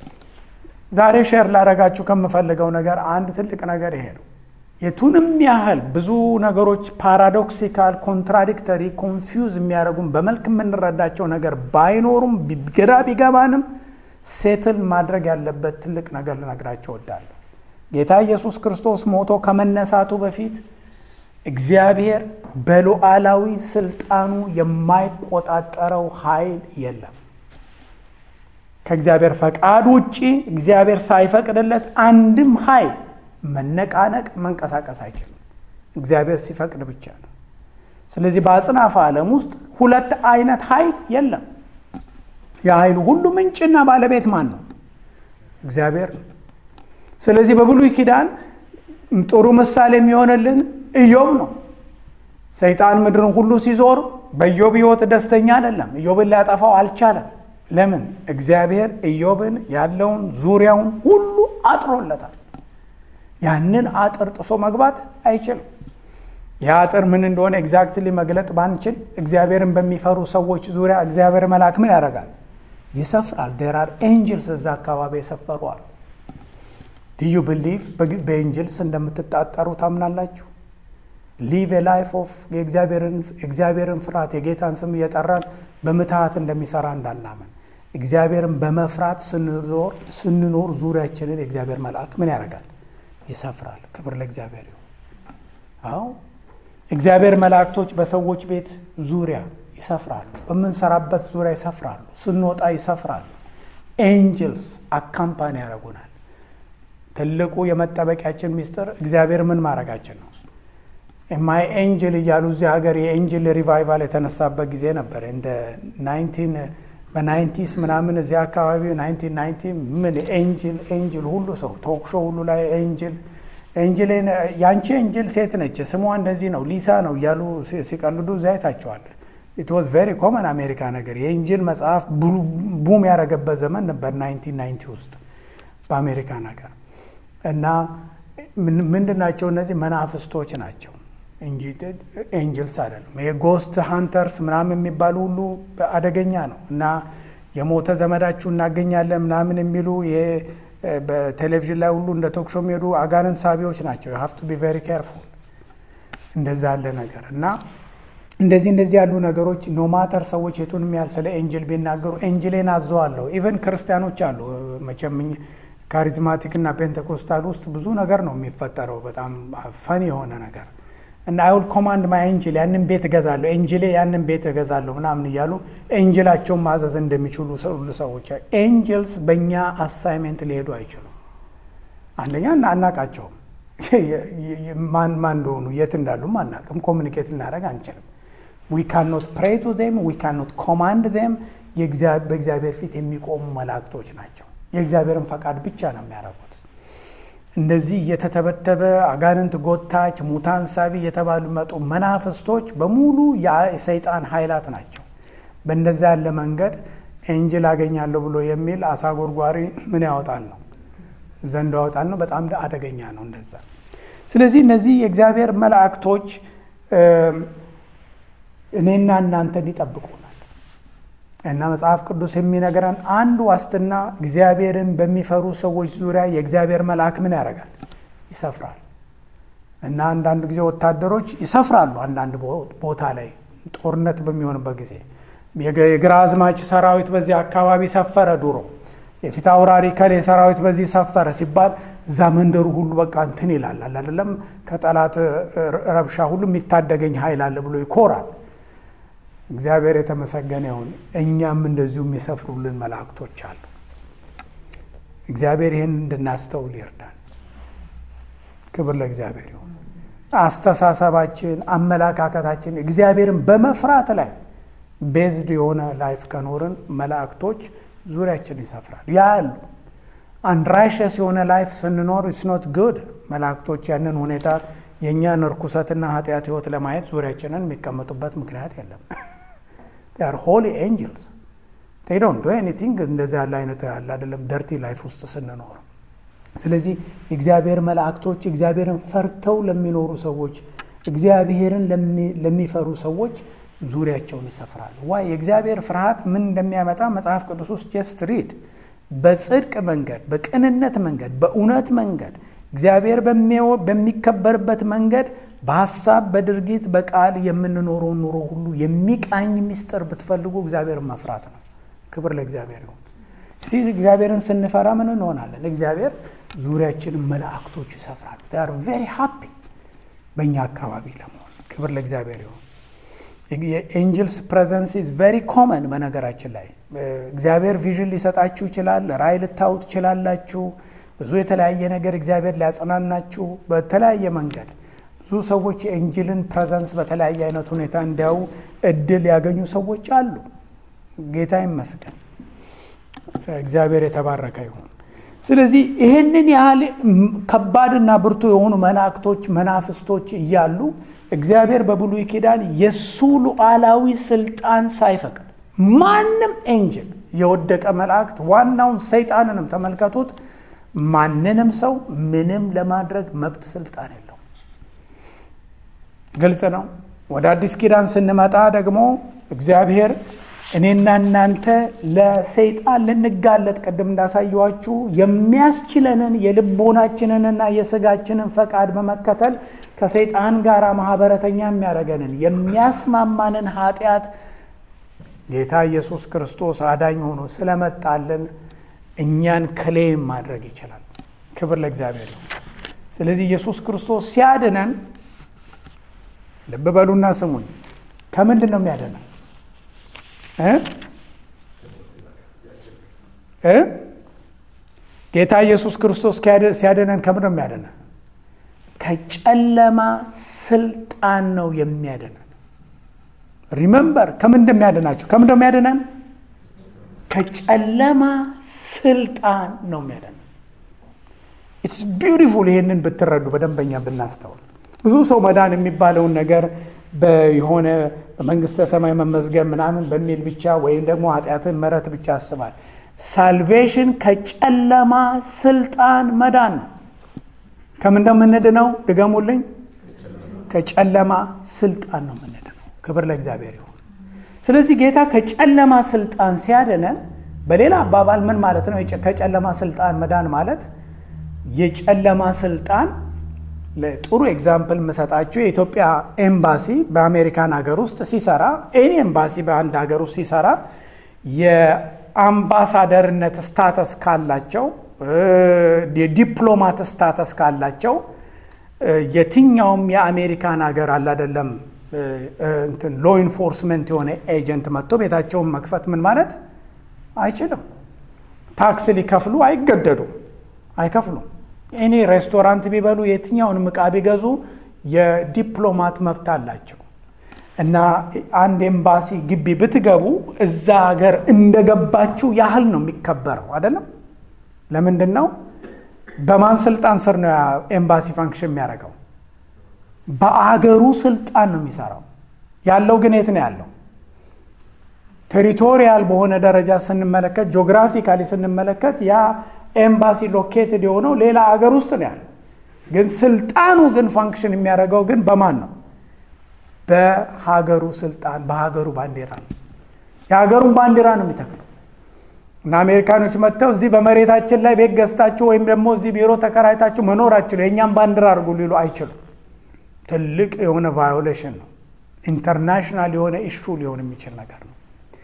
ዛሬ ሼር ላረጋችሁ ከምፈልገው ነገር አንድ ትልቅ ነገር ይሄ ነው። የቱንም ያህል ብዙ ነገሮች ፓራዶክሲካል፣ ኮንትራዲክተሪ፣ ኮንፊውዝ የሚያደርጉን በመልክ የምንረዳቸው ነገር ባይኖሩም ግራ ቢገባንም ሴትል ማድረግ ያለበት ትልቅ ነገር ልነግራቸው እወዳለሁ። ጌታ ኢየሱስ ክርስቶስ ሞቶ ከመነሳቱ በፊት እግዚአብሔር በሉዓላዊ ስልጣኑ የማይቆጣጠረው ኃይል የለም። ከእግዚአብሔር ፈቃድ ውጪ እግዚአብሔር ሳይፈቅድለት አንድም ኃይል መነቃነቅ፣ መንቀሳቀስ አይችልም። እግዚአብሔር ሲፈቅድ ብቻ ነው። ስለዚህ በአጽናፈ ዓለም ውስጥ ሁለት አይነት ኃይል የለም። የኃይሉ ሁሉ ምንጭና ባለቤት ማን ነው? እግዚአብሔር ነው። ስለዚህ በብሉይ ኪዳን ጥሩ ምሳሌ የሚሆንልን ኢዮብ ነው። ሰይጣን ምድርን ሁሉ ሲዞር በኢዮብ ሕይወት ደስተኛ አይደለም። ኢዮብን ሊያጠፋው አልቻለም። ለምን? እግዚአብሔር ኢዮብን ያለውን ዙሪያውን ሁሉ አጥሮለታል። ያንን አጥር ጥሶ መግባት አይችልም። ያ አጥር ምን እንደሆነ ኤግዛክትሊ መግለጥ ባንችል እግዚአብሔርን በሚፈሩ ሰዎች ዙሪያ እግዚአብሔር መልአክ ምን ያደርጋል? ይሰፍራል። there are angels እዛ አካባቢ የሰፈሩ አሉ። do you believe በኤንጅልስ እንደምትጣጣሩ ታምናላችሁ? live a life of እግዚአብሔርን ፍርሃት፣ የጌታን ስም እየጠራን በምትሃት እንደሚሰራ እንዳናመን እግዚአብሔርን በመፍራት ስንኖር ዙሪያችንን የእግዚአብሔር መልአክ ምን ያደርጋል? ይሰፍራል። ክብር ለእግዚአብሔር ይሁን። አዎ እግዚአብሔር መላእክቶች በሰዎች ቤት ዙሪያ ይሰፍራሉ። በምንሰራበት ዙሪያ ይሰፍራሉ። ስንወጣ ይሰፍራሉ። ኤንጅልስ አካምፓኒ ያደርጉናል። ትልቁ የመጠበቂያችን ሚስጥር እግዚአብሔር ምን ማድረጋችን ነው። ማይ ኤንጅል እያሉ እዚህ ሀገር የኤንጅል ሪቫይቫል የተነሳበት ጊዜ ነበር። እንደ በ90s ምናምን እዚህ አካባቢ 1990 ምን ኤንጅል ሁሉ ሰው ቶክ ሾው ሁሉ ላይ ኤንጅልን ያንቺ ኤንጅል ሴት ነች ስሟ እንደዚህ ነው ሊሳ ነው እያሉ ሲቀልዱ እዚያ አይታቸዋል። it was very common አሜሪካ ነገር የኤንጅል መጽሐፍ ቡም ያደረገበት ዘመን ነበር 1990 ውስጥ በአሜሪካ ነገር። እና ምንድናቸው እነዚህ? መናፍስቶች ናቸው እንጂ ኤንጅልስ አይደሉም። የጎስት ሃንተርስ ምናምን የሚባሉ ሁሉ አደገኛ ነው። እና የሞተ ዘመዳችሁ እናገኛለን ምናምን የሚሉ በቴሌቪዥን ላይ ሁሉ እንደ ቶክ ሾው የሚሄዱ አጋንንት ሳቢዎች ናቸው። you have to be very careful እንደዛ ያለ ነገር እና እንደዚህ ያሉ ነገሮች ኖ ማተር ሰዎች የቱንም ያህል ስለ ኤንጅል ቢናገሩ ኤንጅሌን አዘዋለሁ። ኢቨን ክርስቲያኖች አሉ መቼም ካሪዝማቲክ እና ፔንቴኮስታል ውስጥ ብዙ ነገር ነው የሚፈጠረው፣ በጣም ፈኒ የሆነ ነገር እና አይ ዊል ኮማንድ ማይ ኤንጅል ያንን ቤት እገዛለሁ፣ ኤንጅሌ ያንን ቤት እገዛለሁ ምናምን እያሉ ኤንጅላቸውን ማዘዝ እንደሚችሉ ሰዎች ኤንጅልስ በእኛ አሳይመንት ሊሄዱ አይችሉም። አንደኛ አናቃቸውም፣ ማን እንደሆኑ የት እንዳሉም አናቅም፣ ኮሚኒኬት ልናደርግ አንችልም። we cannot pray to them, we cannot command them። በእግዚአብሔር ፊት የሚቆሙ መላእክቶች ናቸው። የእግዚአብሔርን ፈቃድ ብቻ ነው የሚያደርጉት። እንደዚህ እየተተበተበ አጋንንት ጎታች ሙታን ሳቢ የተባሉ መጡ መናፍስቶች በሙሉ የሰይጣን ኃይላት ናቸው። በእንደዛ ያለ መንገድ ኤንጅል አገኛለሁ ብሎ የሚል አሳ ጎርጓሪ ምን ያወጣል ነው ዘንዶ ያወጣል ነው። በጣም አደገኛ ነው እንደዛ። ስለዚህ እነዚህ የእግዚአብሔር መላእክቶች እኔና እናንተን ይጠብቁናል እና መጽሐፍ ቅዱስ የሚነገረን አንድ ዋስትና እግዚአብሔርን በሚፈሩ ሰዎች ዙሪያ የእግዚአብሔር መልአክ ምን ያደርጋል? ይሰፍራል። እና አንዳንድ ጊዜ ወታደሮች ይሰፍራሉ። አንዳንድ ቦታ ላይ ጦርነት በሚሆንበት ጊዜ የግራዝማች ሰራዊት በዚህ አካባቢ ሰፈረ፣ ድሮ የፊት አውራሪ ከሌ ሰራዊት በዚህ ሰፈረ ሲባል እዛ መንደሩ ሁሉ በቃ እንትን ይላል አይደለም፣ ከጠላት ረብሻ ሁሉ የሚታደገኝ ኃይል አለ ብሎ ይኮራል። እግዚአብሔር የተመሰገነ ይሁን። እኛም እንደዚሁ የሚሰፍሩልን መላእክቶች አሉ። እግዚአብሔር ይህን እንድናስተውል ይርዳል። ክብር ለእግዚአብሔር ይሁን። አስተሳሰባችን፣ አመለካከታችን እግዚአብሔርን በመፍራት ላይ ቤዝድ የሆነ ላይፍ ከኖርን መላእክቶች ዙሪያችን ይሰፍራሉ ያሉ። አንራይሸስ የሆነ ላይፍ ስንኖር ኢትስ ኖት ጉድ። መላእክቶች ያንን ሁኔታ የእኛን ርኩሰትና ኃጢአት ህይወት ለማየት ዙሪያችንን የሚቀመጡበት ምክንያት የለም። they are holy angels, they don't do anything እንደዛ ያለ አይነት ያለ አይደለም ደርቲ ላይፍ ውስጥ ስንኖር። ስለዚህ የእግዚአብሔር መላእክቶች እግዚአብሔርን ፈርተው ለሚኖሩ ሰዎች፣ እግዚአብሔርን ለሚፈሩ ሰዎች ዙሪያቸውን ይሰፍራሉ። ዋይ የእግዚአብሔር ፍርሃት ምን እንደሚያመጣ መጽሐፍ ቅዱስ ውስጥ just read። በጽድቅ መንገድ፣ በቅንነት መንገድ፣ በእውነት መንገድ እግዚአብሔር በሚከበርበት መንገድ በሐሳብ በድርጊት በቃል የምንኖረው ኑሮ ሁሉ የሚቃኝ ሚስጥር ብትፈልጉ እግዚአብሔርን መፍራት ነው። ክብር ለእግዚአብሔር ይሁን። እግዚአብሔርን ስንፈራ ምን እንሆናለን? እግዚአብሔር ዙሪያችንን መላእክቶች ይሰፍራሉ። they are very happy በእኛ አካባቢ ለመሆን። ክብር ለእግዚአብሔር ይሁን። የኤንጅልስ ፕሬዘንስ ኢዝ ቬሪ ኮመን። በነገራችን ላይ እግዚአብሔር ቪዥን ሊሰጣችሁ ይችላል፣ ራእይ ልታዩ ትችላላችሁ። ብዙ የተለያየ ነገር እግዚአብሔር ሊያጽናናችሁ በተለያየ መንገድ ብዙ ሰዎች የኤንጅልን ፕሬዘንስ በተለያየ አይነት ሁኔታ እንዲያው እድል ያገኙ ሰዎች አሉ። ጌታ ይመስገን፣ እግዚአብሔር የተባረከ ይሁን። ስለዚህ ይህንን ያህል ከባድና ብርቱ የሆኑ መላእክቶች መናፍስቶች እያሉ እግዚአብሔር በብሉይ ኪዳን የሱ ሉዓላዊ ስልጣን ሳይፈቅድ ማንም ኤንጅል የወደቀ መላእክት ዋናውን ሰይጣንንም ተመልከቱት፣ ማንንም ሰው ምንም ለማድረግ መብት ስልጣን የለው። ግልጽ ነው። ወደ አዲስ ኪዳን ስንመጣ ደግሞ እግዚአብሔር እኔና እናንተ ለሰይጣን ልንጋለጥ ቅድም እንዳሳየዋችሁ የሚያስችለንን የልቦናችንንና የስጋችንን ፈቃድ በመከተል ከሰይጣን ጋር ማህበረተኛ የሚያደርገንን የሚያስማማንን ኃጢአት ጌታ ኢየሱስ ክርስቶስ አዳኝ ሆኖ ስለመጣልን እኛን ክሌም ማድረግ ይችላል። ክብር ለእግዚአብሔር ይሁን። ስለዚህ ኢየሱስ ክርስቶስ ሲያድነን ልብ በሉና ስሙኝ፣ ከምንድን ነው የሚያድነን? ጌታ ኢየሱስ ክርስቶስ ሲያድነን ከምንድን ነው የሚያድነን? ከጨለማ ስልጣን ነው የሚያድነን። ሪመምበር ከምን እንደሚያድናችሁ፣ ከምን እንደሚያድነን? ከጨለማ ስልጣን ነው የሚያድነን። ኢትስ ቢዩቲፉል። ይሄንን ብትረዱ በደንበኛ ብናስተውል ብዙ ሰው መዳን የሚባለውን ነገር በሆነ በመንግስተ ሰማይ መመዝገብ ምናምን በሚል ብቻ ወይም ደግሞ ኃጢአትን መረት ብቻ ያስባል። ሳልቬሽን ከጨለማ ስልጣን መዳን ነው። ከምን እንደምንድነው? ድገሙልኝ። ከጨለማ ስልጣን ነው የምንድነው። ክብር ለእግዚአብሔር ይሁን። ስለዚህ ጌታ ከጨለማ ስልጣን ሲያድነን በሌላ አባባል ምን ማለት ነው? ከጨለማ ስልጣን መዳን ማለት የጨለማ ስልጣን ለጥሩ ኤግዛምፕል መሰጣችሁ የኢትዮጵያ ኤምባሲ በአሜሪካን ሀገር ውስጥ ሲሰራ ኤኒ ኤምባሲ በአንድ ሀገር ውስጥ ሲሰራ የአምባሳደርነት ስታተስ ካላቸው የዲፕሎማት ስታተስ ካላቸው የትኛውም የአሜሪካን ሀገር አለ አይደለም እንትን ሎ ኢንፎርስመንት የሆነ ኤጀንት መጥቶ ቤታቸውን መክፈት ምን ማለት አይችልም። ታክስ ሊከፍሉ አይገደዱም፣ አይከፍሉም። እኔ ሬስቶራንት ቢበሉ የትኛውንም ዕቃ ቢገዙ የዲፕሎማት መብት አላቸው። እና አንድ ኤምባሲ ግቢ ብትገቡ እዛ ሀገር እንደገባችሁ ያህል ነው የሚከበረው አይደለም። ለምንድን ነው? በማን ስልጣን ስር ነው ኤምባሲ ፋንክሽን የሚያደርገው? በአገሩ ስልጣን ነው የሚሰራው። ያለው ግን የት ነው ያለው? ቴሪቶሪያል በሆነ ደረጃ ስንመለከት ጂኦግራፊካሊ ስንመለከት ያ ኤምባሲ ሎኬትድ የሆነው ሌላ አገር ውስጥ ነው ያለው። ግን ስልጣኑ ግን ፋንክሽን የሚያደርገው ግን በማን ነው? በሀገሩ ስልጣን፣ በሀገሩ ባንዲራ ነው። የሀገሩን ባንዲራ ነው የሚተክለው። እና አሜሪካኖች መጥተው እዚህ በመሬታችን ላይ ቤት ገዝታችሁ ወይም ደግሞ እዚህ ቢሮ ተከራይታችሁ መኖራችሁ የእኛም ባንዲራ አድርጉ ሊሉ አይችሉም። ትልቅ የሆነ ቫዮሌሽን ነው። ኢንተርናሽናል የሆነ ኢሹ ሊሆን የሚችል ነገር ነው።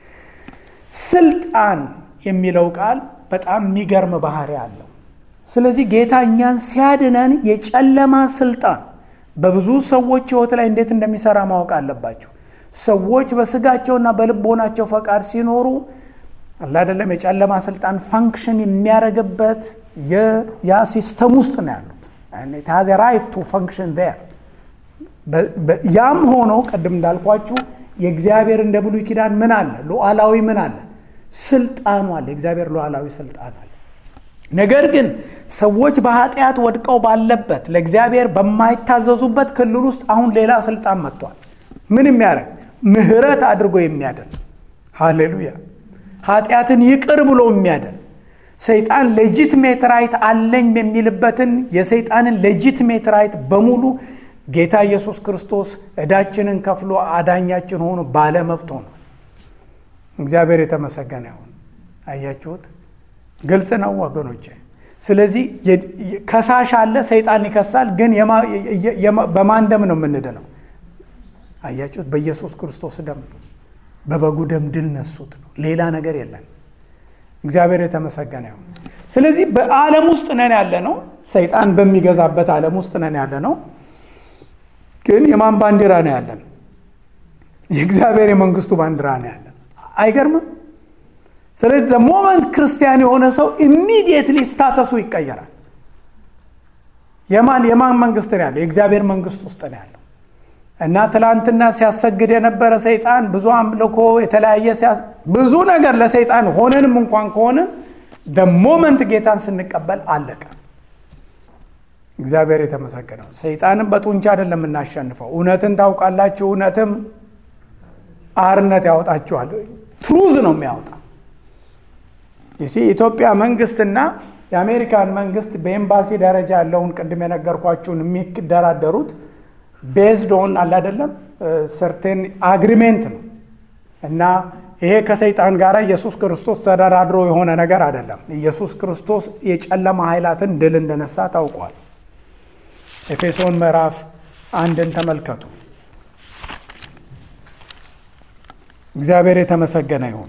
ስልጣን የሚለው ቃል በጣም የሚገርም ባህሪ አለው። ስለዚህ ጌታ እኛን ሲያድነን የጨለማ ስልጣን በብዙ ሰዎች ሕይወት ላይ እንዴት እንደሚሰራ ማወቅ አለባቸው። ሰዎች በስጋቸውና በልቦናቸው ፈቃድ ሲኖሩ አለ አይደለም የጨለማ ስልጣን ፋንክሽን የሚያደርግበት ያ ሲስተም ውስጥ ነው ያሉት። it has a right to function there። ያም ሆኖ ቀደም እንዳልኳችሁ የእግዚአብሔር እንደ ብሉይ ኪዳን ምን አለ? ሉዓላዊ ምን አለ? ስልጣኑ አለ። እግዚአብሔር ሉዓላዊ ስልጣን አለ። ነገር ግን ሰዎች በኃጢአት ወድቀው ባለበት ለእግዚአብሔር በማይታዘዙበት ክልል ውስጥ አሁን ሌላ ስልጣን መጥቷል። ምን የሚያደርግ? ምህረት አድርጎ የሚያደርግ። ሃሌሉያ! ኃጢአትን ይቅር ብሎ የሚያደርግ ሰይጣን ሌጂቲሜት ራይት አለኝ የሚልበትን የሰይጣንን ሌጂቲሜት ራይት በሙሉ ጌታ ኢየሱስ ክርስቶስ ዕዳችንን ከፍሎ አዳኛችን ሆኖ ባለ መብት ሆኖ እግዚአብሔር የተመሰገነ ይሁን። አያችሁት? ግልጽ ነው ወገኖቼ። ስለዚህ ከሳሽ አለ፣ ሰይጣን ይከሳል። ግን በማን ደም ነው የምንድነው? አያችሁት? በኢየሱስ ክርስቶስ ደም ነው። በበጉ ደም ድል ነሱት ነው። ሌላ ነገር የለም። እግዚአብሔር የተመሰገነ ይሁን። ስለዚህ በዓለም ውስጥ ነን ያለ ነው። ሰይጣን በሚገዛበት ዓለም ውስጥ ነን ያለ ነው። ግን የማን ባንዲራ ነው ያለን? የእግዚአብሔር የመንግስቱ ባንዲራ ነው ያለን። አይገርምም? ስለዚህ በሞመንት ክርስቲያን የሆነ ሰው ኢሚዲየትሊ ስታተሱ ይቀየራል። የማን መንግስት ነው ያለው? የእግዚአብሔር መንግስት ውስጥ ነው ያለው። እና ትላንትና ሲያሰግድ የነበረ ሰይጣን ብዙ አምልኮ የተለያየ ብዙ ነገር ለሰይጣን ሆነንም እንኳን ከሆነ በሞመንት ጌታን ስንቀበል አለቀ። እግዚአብሔር የተመሰገነው። ሰይጣንን በጡንቻ አይደለም የምናሸንፈው። እውነትን ታውቃላችሁ፣ እውነትም አርነት ያወጣችኋል። ትሩዝ ነው የሚያወጣ። ኢትዮጵያ መንግስትና የአሜሪካን መንግስት በኤምባሲ ደረጃ ያለውን ቅድም የነገርኳችሁን የሚደራደሩት ቤዝድ ኦን አለ አይደለም ሰርቴን አግሪሜንት ነው። እና ይሄ ከሰይጣን ጋር ኢየሱስ ክርስቶስ ተደራድሮ የሆነ ነገር አይደለም። ኢየሱስ ክርስቶስ የጨለማ ኃይላትን ድል እንደነሳ ታውቋል። ኤፌሶን ምዕራፍ 1ን ተመልከቱ። እግዚአብሔር የተመሰገነ ይሁን።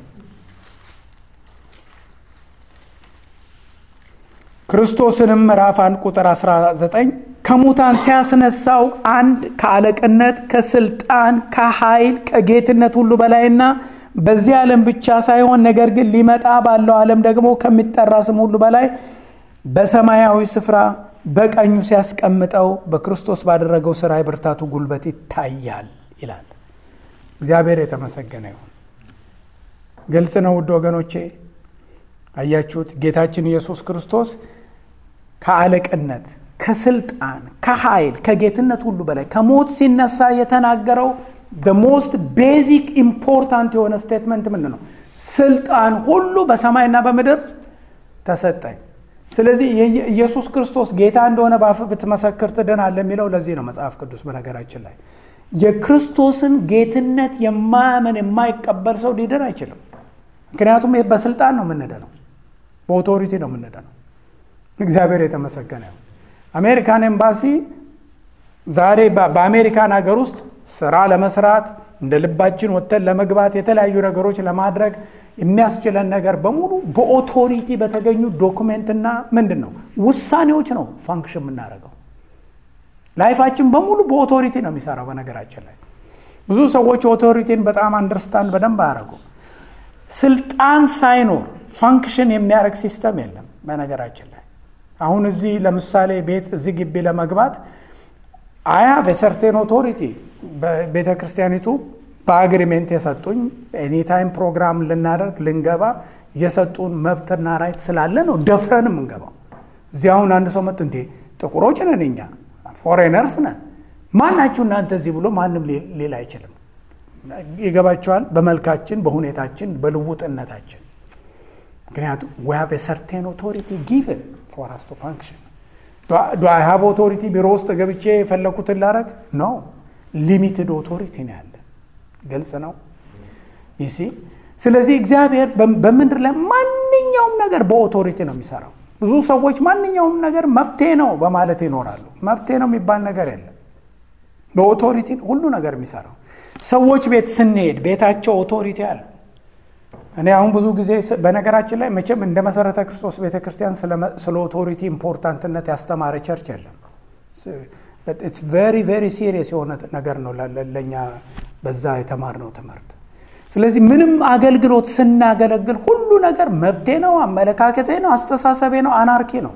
ክርስቶስንም ምዕራፍ 1 ቁጥር 19 ከሙታን ሲያስነሳው አንድ ከአለቅነት፣ ከስልጣን፣ ከኃይል፣ ከጌትነት ሁሉ በላይና በዚህ ዓለም ብቻ ሳይሆን ነገር ግን ሊመጣ ባለው ዓለም ደግሞ ከሚጠራ ስም ሁሉ በላይ በሰማያዊ ስፍራ በቀኙ ሲያስቀምጠው በክርስቶስ ባደረገው ሥራ የብርታቱ ጉልበት ይታያል ይላል። እግዚአብሔር የተመሰገነ ይሁን። ግልጽ ነው ውድ ወገኖቼ። አያችሁት? ጌታችን ኢየሱስ ክርስቶስ ከአለቅነት፣ ከስልጣን፣ ከኃይል፣ ከጌትነት ሁሉ በላይ ከሞት ሲነሳ የተናገረው the most basic important የሆነ ስቴትመንት ምን ነው? ስልጣን ሁሉ በሰማይና በምድር ተሰጠኝ። ስለዚህ ኢየሱስ ክርስቶስ ጌታ እንደሆነ በአፍህ ብትመሰክር ትድናለህ የሚለው ለዚህ ነው መጽሐፍ ቅዱስ። በነገራችን ላይ የክርስቶስን ጌትነት የማያምን የማይቀበል ሰው ሊድን አይችልም። ምክንያቱም በስልጣን ነው የምንድነው፣ በኦቶሪቲ ነው የምንድነው። እግዚአብሔር የተመሰገነ ይሁን። አሜሪካን ኤምባሲ ዛሬ በአሜሪካን ሀገር ውስጥ ስራ ለመስራት እንደ ልባችን ወጥተን ለመግባት የተለያዩ ነገሮች ለማድረግ የሚያስችለን ነገር በሙሉ በኦቶሪቲ በተገኙ ዶክመንትና ምንድነው ውሳኔዎች ነው ፋንክሽን የምናደርገው። ላይፋችን በሙሉ በኦቶሪቲ ነው የሚሰራው። በነገራችን ላይ ብዙ ሰዎች ኦቶሪቲን በጣም አንደርስታንድ በደንብ አያደርጉ። ስልጣን ሳይኖር ፋንክሽን የሚያደርግ ሲስተም የለም። በነገራችን ላይ አሁን እዚህ ለምሳሌ ቤት እዚህ ግቢ ለመግባት I have a certain authority በቤተ ክርስቲያኒቱ በአግሪሜንት የሰጡኝ ኤኒታይም ፕሮግራም ልናደርግ ልንገባ የሰጡን መብትና ራይት ስላለ ነው ደፍረንም እንገባው። እዚህ አሁን አንድ ሰው መጥቶ እንዴ ጥቁሮች ነን እኛ ፎሬነርስ ነን ማናችሁ እናንተ እዚህ ብሎ ማንም ሌላ አይችልም። ይገባቸዋል። በመልካችን በሁኔታችን በልውጥነታችን ምክንያቱም we have a certain authority given for us to function. Do I have authority ቢሮ ውስጥ ገብቼ የፈለኩትን ላረግ? No. Limited authority ነው ያለ። ግልጽ ነው። ይሲ ስለዚህ እግዚአብሔር በምድር ላይ ማንኛውም ነገር በኦቶሪቲ ነው የሚሰራው። ብዙ ሰዎች ማንኛውም ነገር መብቴ ነው በማለት ይኖራሉ። መብቴ ነው የሚባል ነገር የለም። በኦቶሪቲ ሁሉ ነገር የሚሰራው። ሰዎች ቤት ስንሄድ ቤታቸው ኦቶሪቲ አለ። እኔ አሁን ብዙ ጊዜ በነገራችን ላይ መቼም እንደ መሰረተ ክርስቶስ ቤተክርስቲያን ስለ ኦቶሪቲ ኢምፖርታንትነት ያስተማረ ቸርች የለም። it's very very serious የሆነ ነገር ነው ለኛ በዛ የተማርነው ትምህርት። ስለዚህ ምንም አገልግሎት ስናገለግል ሁሉ ነገር መብቴ ነው፣ አመለካከቴ ነው፣ አስተሳሰቤ ነው፣ አናርኪ ነው።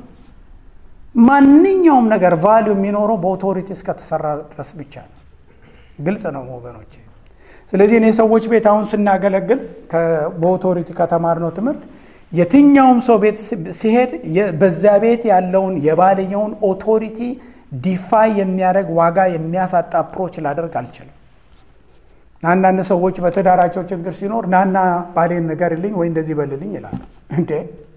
ማንኛውም ነገር ቫልዩ የሚኖረው በኦቶሪቲ እስከተሰራ ድረስ ብቻ ነው። ግልጽ ነው ወገኖቼ። ስለዚህ እኔ ሰዎች ቤት አሁን ስናገለግል በኦቶሪቲ ከተማርነው ትምህርት የትኛውም ሰው ቤት ሲሄድ በዛ ቤት ያለውን የባልየውን ኦቶሪቲ ዲፋይ የሚያደርግ ዋጋ የሚያሳጣ አፕሮች ላደርግ አልችልም። አንዳንድ ሰዎች በትዳራቸው ችግር ሲኖር ናና ባሌን ንገርልኝ ወይ እንደዚህ በልልኝ ይላሉ። እንዴ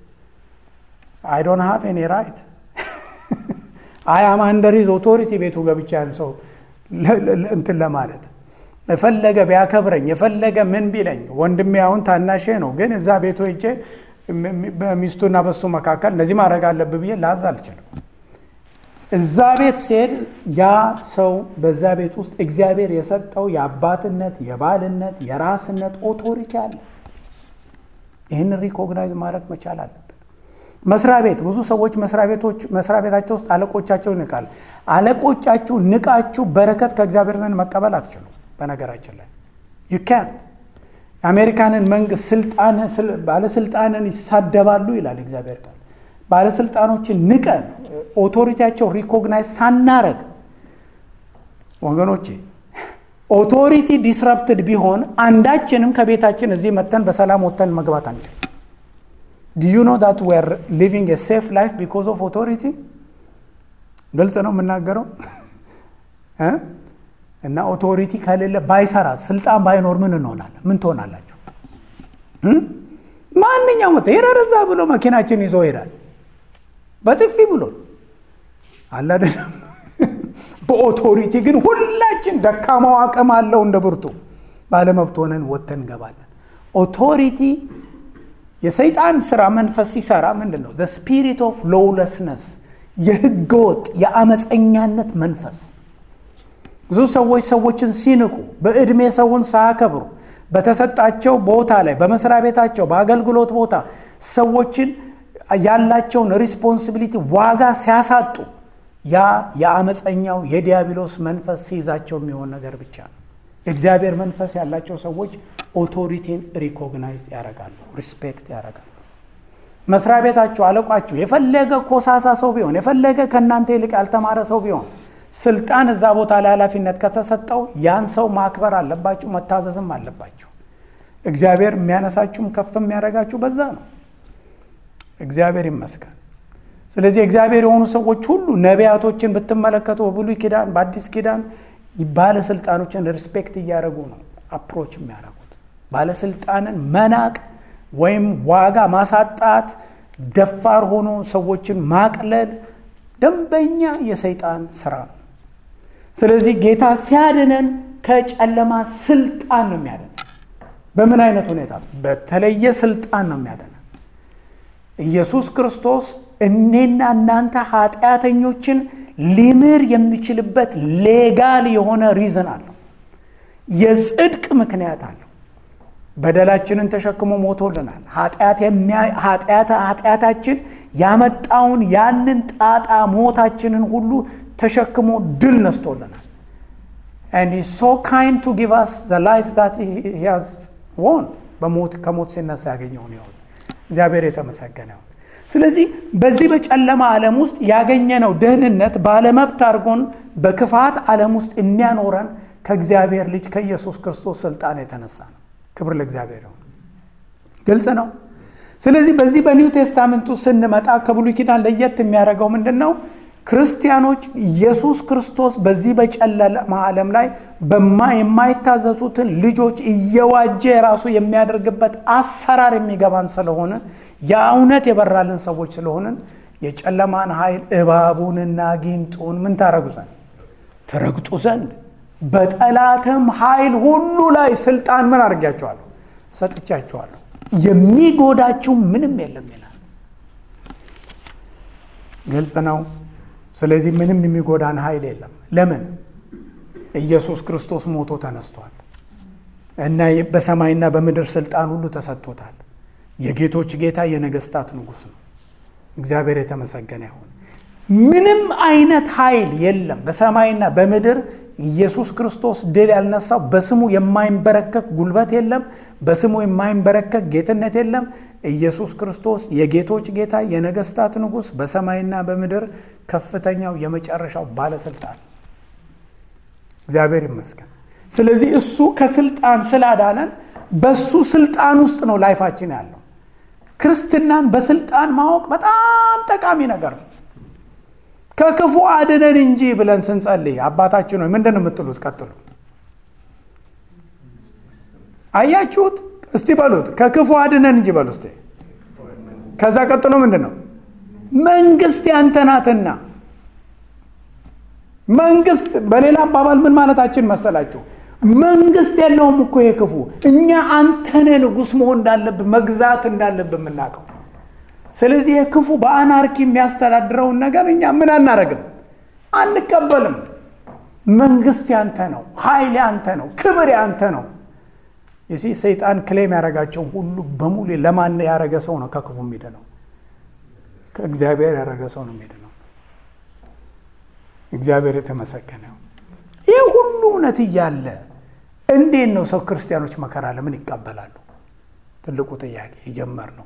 I don't have any right. I am under his authority ቤቱ ገብቼ ያን ሰው እንትን ለማለት የፈለገ ቢያከብረኝ የፈለገ ምን ቢለኝ ወንድሜ አሁን ታናሼ ነው፣ ግን እዛ ቤቱ ሄጄ በሚስቱና በሱ መካከል እንደዚህ ማድረግ አለብኝ ብዬ ላዝ አልችልም። እዛ ቤት ሲሄድ ያ ሰው በዛ ቤት ውስጥ እግዚአብሔር የሰጠው የአባትነት የባልነት የራስነት ኦቶሪቲ አለ። ይህን ሪኮግናይዝ ማድረግ መቻል አለብን። መስሪያ ቤት ብዙ ሰዎች መስሪያ ቤታቸው ውስጥ አለቆቻቸውን ንቃል። አለቆቻችሁ ንቃችሁ በረከት ከእግዚአብሔር ዘንድ መቀበል አትችሉ። በነገራችን ላይ you can't። የአሜሪካንን መንግስት ባለስልጣንን ይሳደባሉ ይላል እግዚአብሔር ቃል። ባለስልጣኖችን ንቀን ኦቶሪቲያቸው ሪኮግናይዝ ሳናረግ ወገኖቼ ኦቶሪቲ ዲስራፕትድ ቢሆን አንዳችንም ከቤታችን እዚህ መተን በሰላም ወጥተን መግባት አንችልም። Do you know that we are living a safe life because of authority? ግልጽ ነው የምናገረው። እና ኦቶሪቲ ከሌለ ባይሰራ ስልጣን ባይኖር ምን እንሆናለን? ምን ትሆናላችሁ? ማንኛውም ተይረረዛ ብሎ መኪናችን ይዞ ይሄዳል በጥፊ ብሎ አለ አይደለም። በኦቶሪቲ ግን ሁላችን ደካማው አቅም አለው እንደ ብርቱ ባለመብት ሆነን ወጥተን እንገባለን። ኦቶሪቲ የሰይጣን ስራ መንፈስ ሲሰራ ምንድነው? the spirit of lawlessness የህገወጥ የአመፀኛነት መንፈስ። ብዙ ሰዎችን ሲንቁ በእድሜ ሰውን ሳያከብሩ በተሰጣቸው ቦታ ላይ በመስሪያ ቤታቸው በአገልግሎት ቦታ ሰዎችን ያላቸውን ሪስፖንሲቢሊቲ ዋጋ ሲያሳጡ ያ የአመፀኛው የዲያብሎስ መንፈስ ሲይዛቸው የሚሆን ነገር ብቻ ነው። እግዚአብሔር መንፈስ ያላቸው ሰዎች ኦቶሪቲን ሪኮግናይዝ ያደርጋሉ፣ ሪስፔክት ያደርጋሉ። መስሪያ ቤታችሁ አለቃችሁ የፈለገ ኮሳሳ ሰው ቢሆን የፈለገ ከናንተ ይልቅ ያልተማረ ሰው ቢሆን ስልጣን እዛ ቦታ ላይ ኃላፊነት ከተሰጠው ያን ሰው ማክበር አለባችሁ፣ መታዘዝም አለባችሁ። እግዚአብሔር የሚያነሳችሁም ከፍ የሚያደርጋችሁ በዛ ነው። እግዚአብሔር ይመስገን። ስለዚህ እግዚአብሔር የሆኑ ሰዎች ሁሉ ነቢያቶችን ብትመለከቱ በብሉይ ኪዳን በአዲስ ኪዳን ባለስልጣኖችን ሪስፔክት እያደረጉ ነው አፕሮች የሚያደርጉት። ባለስልጣንን መናቅ ወይም ዋጋ ማሳጣት፣ ደፋር ሆኖ ሰዎችን ማቅለል ደንበኛ የሰይጣን ስራ ነው። ስለዚህ ጌታ ሲያድነን ከጨለማ ስልጣን ነው የሚያድነን። በምን አይነት ሁኔታ? በተለየ ስልጣን ነው የሚያደነን። ኢየሱስ ክርስቶስ እኔና እናንተ ኃጢአተኞችን ሊምር የሚችልበት ሌጋል የሆነ ሪዝን አለው። የጽድቅ ምክንያት አለው። በደላችንን ተሸክሞ ሞቶልናል። ኃጢአታችን ያመጣውን ያንን ጣጣ ሞታችንን ሁሉ ተሸክሞ ድል ነስቶልናል። and he is so kind to give us the life that he has won። ከሞት ሲነሳ ያገኘውን ሕይወት እግዚአብሔር የተመሰገነ ይሁን። ስለዚህ በዚህ በጨለማ ዓለም ውስጥ ያገኘነው ደህንነት ባለመብት አድርጎን በክፋት ዓለም ውስጥ የሚያኖረን ከእግዚአብሔር ልጅ ከኢየሱስ ክርስቶስ ስልጣን የተነሳ ነው። ክብር ለእግዚአብሔር ይሁን። ግልጽ ነው። ስለዚህ በዚህ በኒው ቴስታመንቱ ስንመጣ ከብሉይ ኪዳን ለየት የሚያደርገው ምንድነው? ክርስቲያኖች ኢየሱስ ክርስቶስ በዚህ በጨለማ ዓለም ላይ የማይታዘዙትን ልጆች እየዋጀ የራሱ የሚያደርግበት አሰራር የሚገባን ስለሆነ የእውነት የበራልን ሰዎች ስለሆንን የጨለማን ኃይል እባቡንና ጊንጡን ምን ታረጉ ዘንድ ተረግጡ ዘንድ በጠላትም ኃይል ሁሉ ላይ ስልጣን ምን አድርጋቸዋለሁ? ሰጥቻቸዋለሁ። የሚጎዳችሁ ምንም የለም ይላል። ግልጽ ነው። ስለዚህ ምንም የሚጎዳን ኃይል የለም። ለምን? ኢየሱስ ክርስቶስ ሞቶ ተነስቷል እና በሰማይና በምድር ስልጣን ሁሉ ተሰጥቶታል። የጌቶች ጌታ የነገስታት ንጉሥ ነው። እግዚአብሔር የተመሰገነ ይሁን። ምንም አይነት ኃይል የለም በሰማይና በምድር ኢየሱስ ክርስቶስ ድል ያልነሳው። በስሙ የማይንበረከክ ጉልበት የለም። በስሙ የማይንበረከክ ጌትነት የለም። ኢየሱስ ክርስቶስ የጌቶች ጌታ የነገስታት ንጉሥ፣ በሰማይና በምድር ከፍተኛው የመጨረሻው ባለስልጣን። እግዚአብሔር ይመስገን። ስለዚህ እሱ ከስልጣን ስላዳነን በሱ ስልጣን ውስጥ ነው ላይፋችን ያለው። ክርስትናን በስልጣን ማወቅ በጣም ጠቃሚ ነገር ነው። ከክፉ አድነን እንጂ ብለን ስንጸልይ አባታችን ሆይ ምንድን ነው የምትሉት? ቀጥሉ። አያችሁት? እስቲ በሉት። ከክፉ አድነን እንጂ በሉ እስቲ። ከዛ ቀጥሎ ምንድን ነው? መንግስት ያንተ ናትና። መንግስት በሌላ አባባል ምን ማለታችን መሰላችሁ? መንግስት የለውም እኮ የክፉ። እኛ አንተነ ንጉሥ መሆን እንዳለብን መግዛት እንዳለብን የምናውቀው። ስለዚህ የክፉ በአናርኪ የሚያስተዳድረውን ነገር እኛ ምን አናረግም? አንቀበልም። መንግስት ያንተ ነው፣ ኃይል ያንተ ነው፣ ክብር ያንተ ነው። ይህ ሰይጣን ክሌም ያደረጋቸውን ሁሉ በሙሉ ለማን ያደረገ ሰው ነው ከክፉ የሚድነው? ከእግዚአብሔር ያደረገ ሰው ነው የሚድነው። እግዚአብሔር የተመሰገነ ነው። ይህ ሁሉ እውነት እያለ እንዴት ነው ሰው ክርስቲያኖች መከራ ለምን ይቀበላሉ? ትልቁ ጥያቄ የጀመርነው።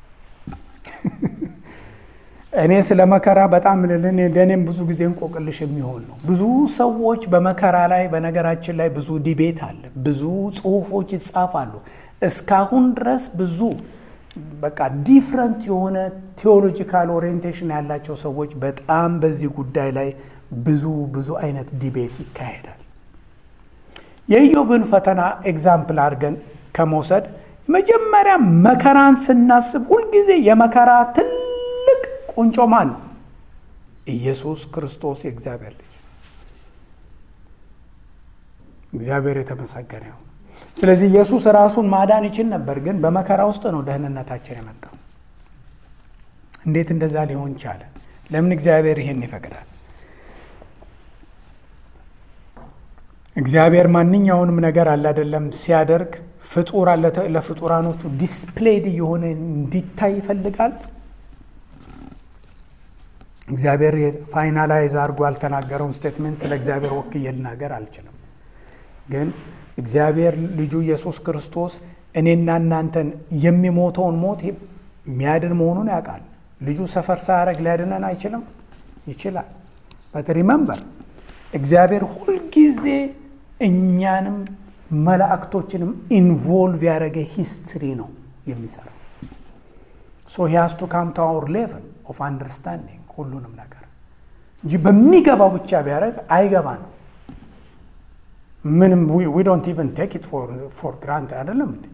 እኔ ስለ መከራ በጣም ለእኔም ብዙ ጊዜ እንቆቅልሽ የሚሆን ነው። ብዙ ሰዎች በመከራ ላይ በነገራችን ላይ ብዙ ዲቤት አለ፣ ብዙ ጽሁፎች ይጻፋሉ። እስካሁን ድረስ ብዙ በቃ ዲፍረንት የሆነ ቴዎሎጂካል ኦሪየንቴሽን ያላቸው ሰዎች በጣም በዚህ ጉዳይ ላይ ብዙ አይነት ዲቤት ይካሄዳል። የኢዮብን ፈተና ኤግዛምፕል አድርገን ከመውሰድ መጀመሪያ መከራን ስናስብ ሁልጊዜ የመከራ ትልቅ ቁንጮ ማን? ኢየሱስ ክርስቶስ የእግዚአብሔር ልጅ። እግዚአብሔር የተመሰገነ ይሁን። ስለዚህ ኢየሱስ ራሱን ማዳን ይችል ነበር፣ ግን በመከራ ውስጥ ነው ደህንነታችን የመጣው። እንዴት እንደዛ ሊሆን ቻለ? ለምን እግዚአብሔር ይሄን ይፈቅዳል? እግዚአብሔር ማንኛውንም ነገር አለ አይደለም ሲያደርግ ፍጡር አለ ለፍጡራኖቹ ዲስፕሌይድ የሆነ እንዲታይ ይፈልጋል። እግዚአብሔር ፋይናላይዝ አድርጎ አልተናገረውን ስቴትመንት ስለ እግዚአብሔር ወክዬ ልናገር አልችልም። ግን እግዚአብሔር ልጁ ኢየሱስ ክርስቶስ እኔና እናንተን የሚሞተውን ሞት የሚያድን መሆኑን ያውቃል። ልጁ ሰፈር ሳያደርግ ሊያድነን አይችልም? ይችላል። በት ሪመምበር እግዚአብሔር ሁልጊዜ እኛንም መላእክቶችንም ኢንቮልቭ ያደረገ ሂስትሪ ነው የሚሰራው። ሶ he has to come to our level of understanding ሁሉንም ነገር እንጂ በሚገባው ብቻ ቢያደርግ አይገባንም። ምንም we don't even take it for granted አይደለም እንዴ?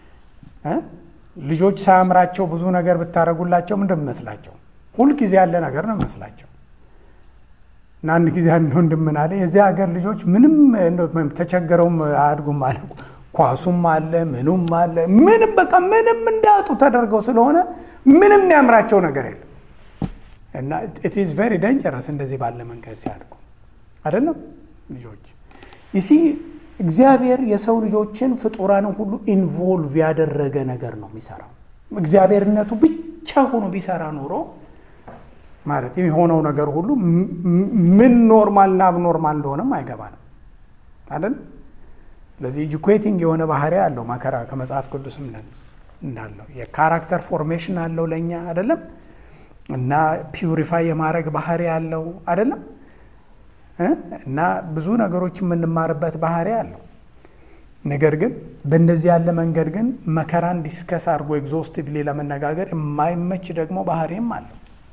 ልጆች ሳያምራቸው ብዙ ነገር ብታረጉላቸው ምንድን መስላቸው? ሁልጊዜ ያለ ነገር ነው መስላቸው። እና አንድ ጊዜ አንድ ወንድም ምን አለ፣ የዚህ ሀገር ልጆች ምንም ተቸገረውም አያድጉም አለ። ኳሱም አለ ምኑም አለ ምንም በቃ ምንም እንዳጡ ተደርገው ስለሆነ ምንም ያምራቸው ነገር የለም። እና it is very dangerous እንደዚህ ባለ መንገድ ሲያድጉ አይደለም ልጆች። ይሲ እግዚአብሔር የሰው ልጆችን ፍጡራንን ሁሉ ኢንቮልቭ ያደረገ ነገር ነው የሚሰራው። እግዚአብሔርነቱ ብቻ ሆኖ ቢሰራ ኖሮ ማለት የሆነው ነገር ሁሉ ምን ኖርማልና አብኖርማል እንደሆነም አይገባንም አይደል? ስለዚህ ኢጁኬቲንግ የሆነ ባህሪ አለው መከራ ከመጽሐፍ ቅዱስም እንዳለው የካራክተር ፎርሜሽን አለው ለኛ አይደለም? እና ፒዩሪፋይ የማድረግ ባህሪ አለው አይደለም? እና ብዙ ነገሮች የምንማርበት ባህሪ አለው። ነገር ግን በእንደዚህ ያለ መንገድ ግን መከራን ዲስከስ አድርጎ ኤግዞስቲቭሊ ለመነጋገር የማይመች ደግሞ ባህሪም አለው።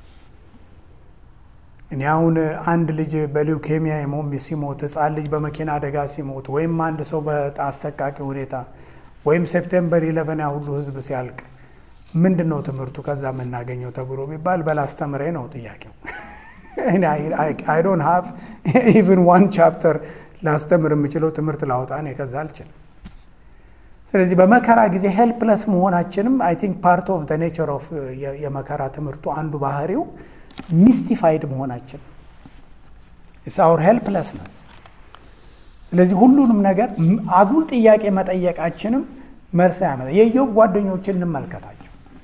እኔ አሁን አንድ ልጅ በሊውኬሚያ ሲሞት፣ ሕፃን ልጅ በመኪና አደጋ ሲሞት፣ ወይም አንድ ሰው በአሰቃቂ ሁኔታ ወይም ሴፕቴምበር 11 ያ ሁሉ ህዝብ ሲያልቅ ምንድን ነው ትምህርቱ ከዛ የምናገኘው ተብሎ ቢባል በላስተምሬ ነው ጥያቄው። I don't have even one chapter ላስተምር የምችለው ትምህርት ላውጣ እኔ ከዛ አልችልም። ስለዚህ በመከራ ጊዜ ሄልፕለስ መሆናችንም I think part of the nature of የመከራ ትምህርቱ አንዱ ባህሪው ሚስቲፋይድ መሆናችን is our helplessness። ስለዚህ ሁሉንም ነገር አጉል ጥያቄ መጠየቃችንም መልስ ያመጣ። የኢዮብ ጓደኞችን እንመልከታቸው።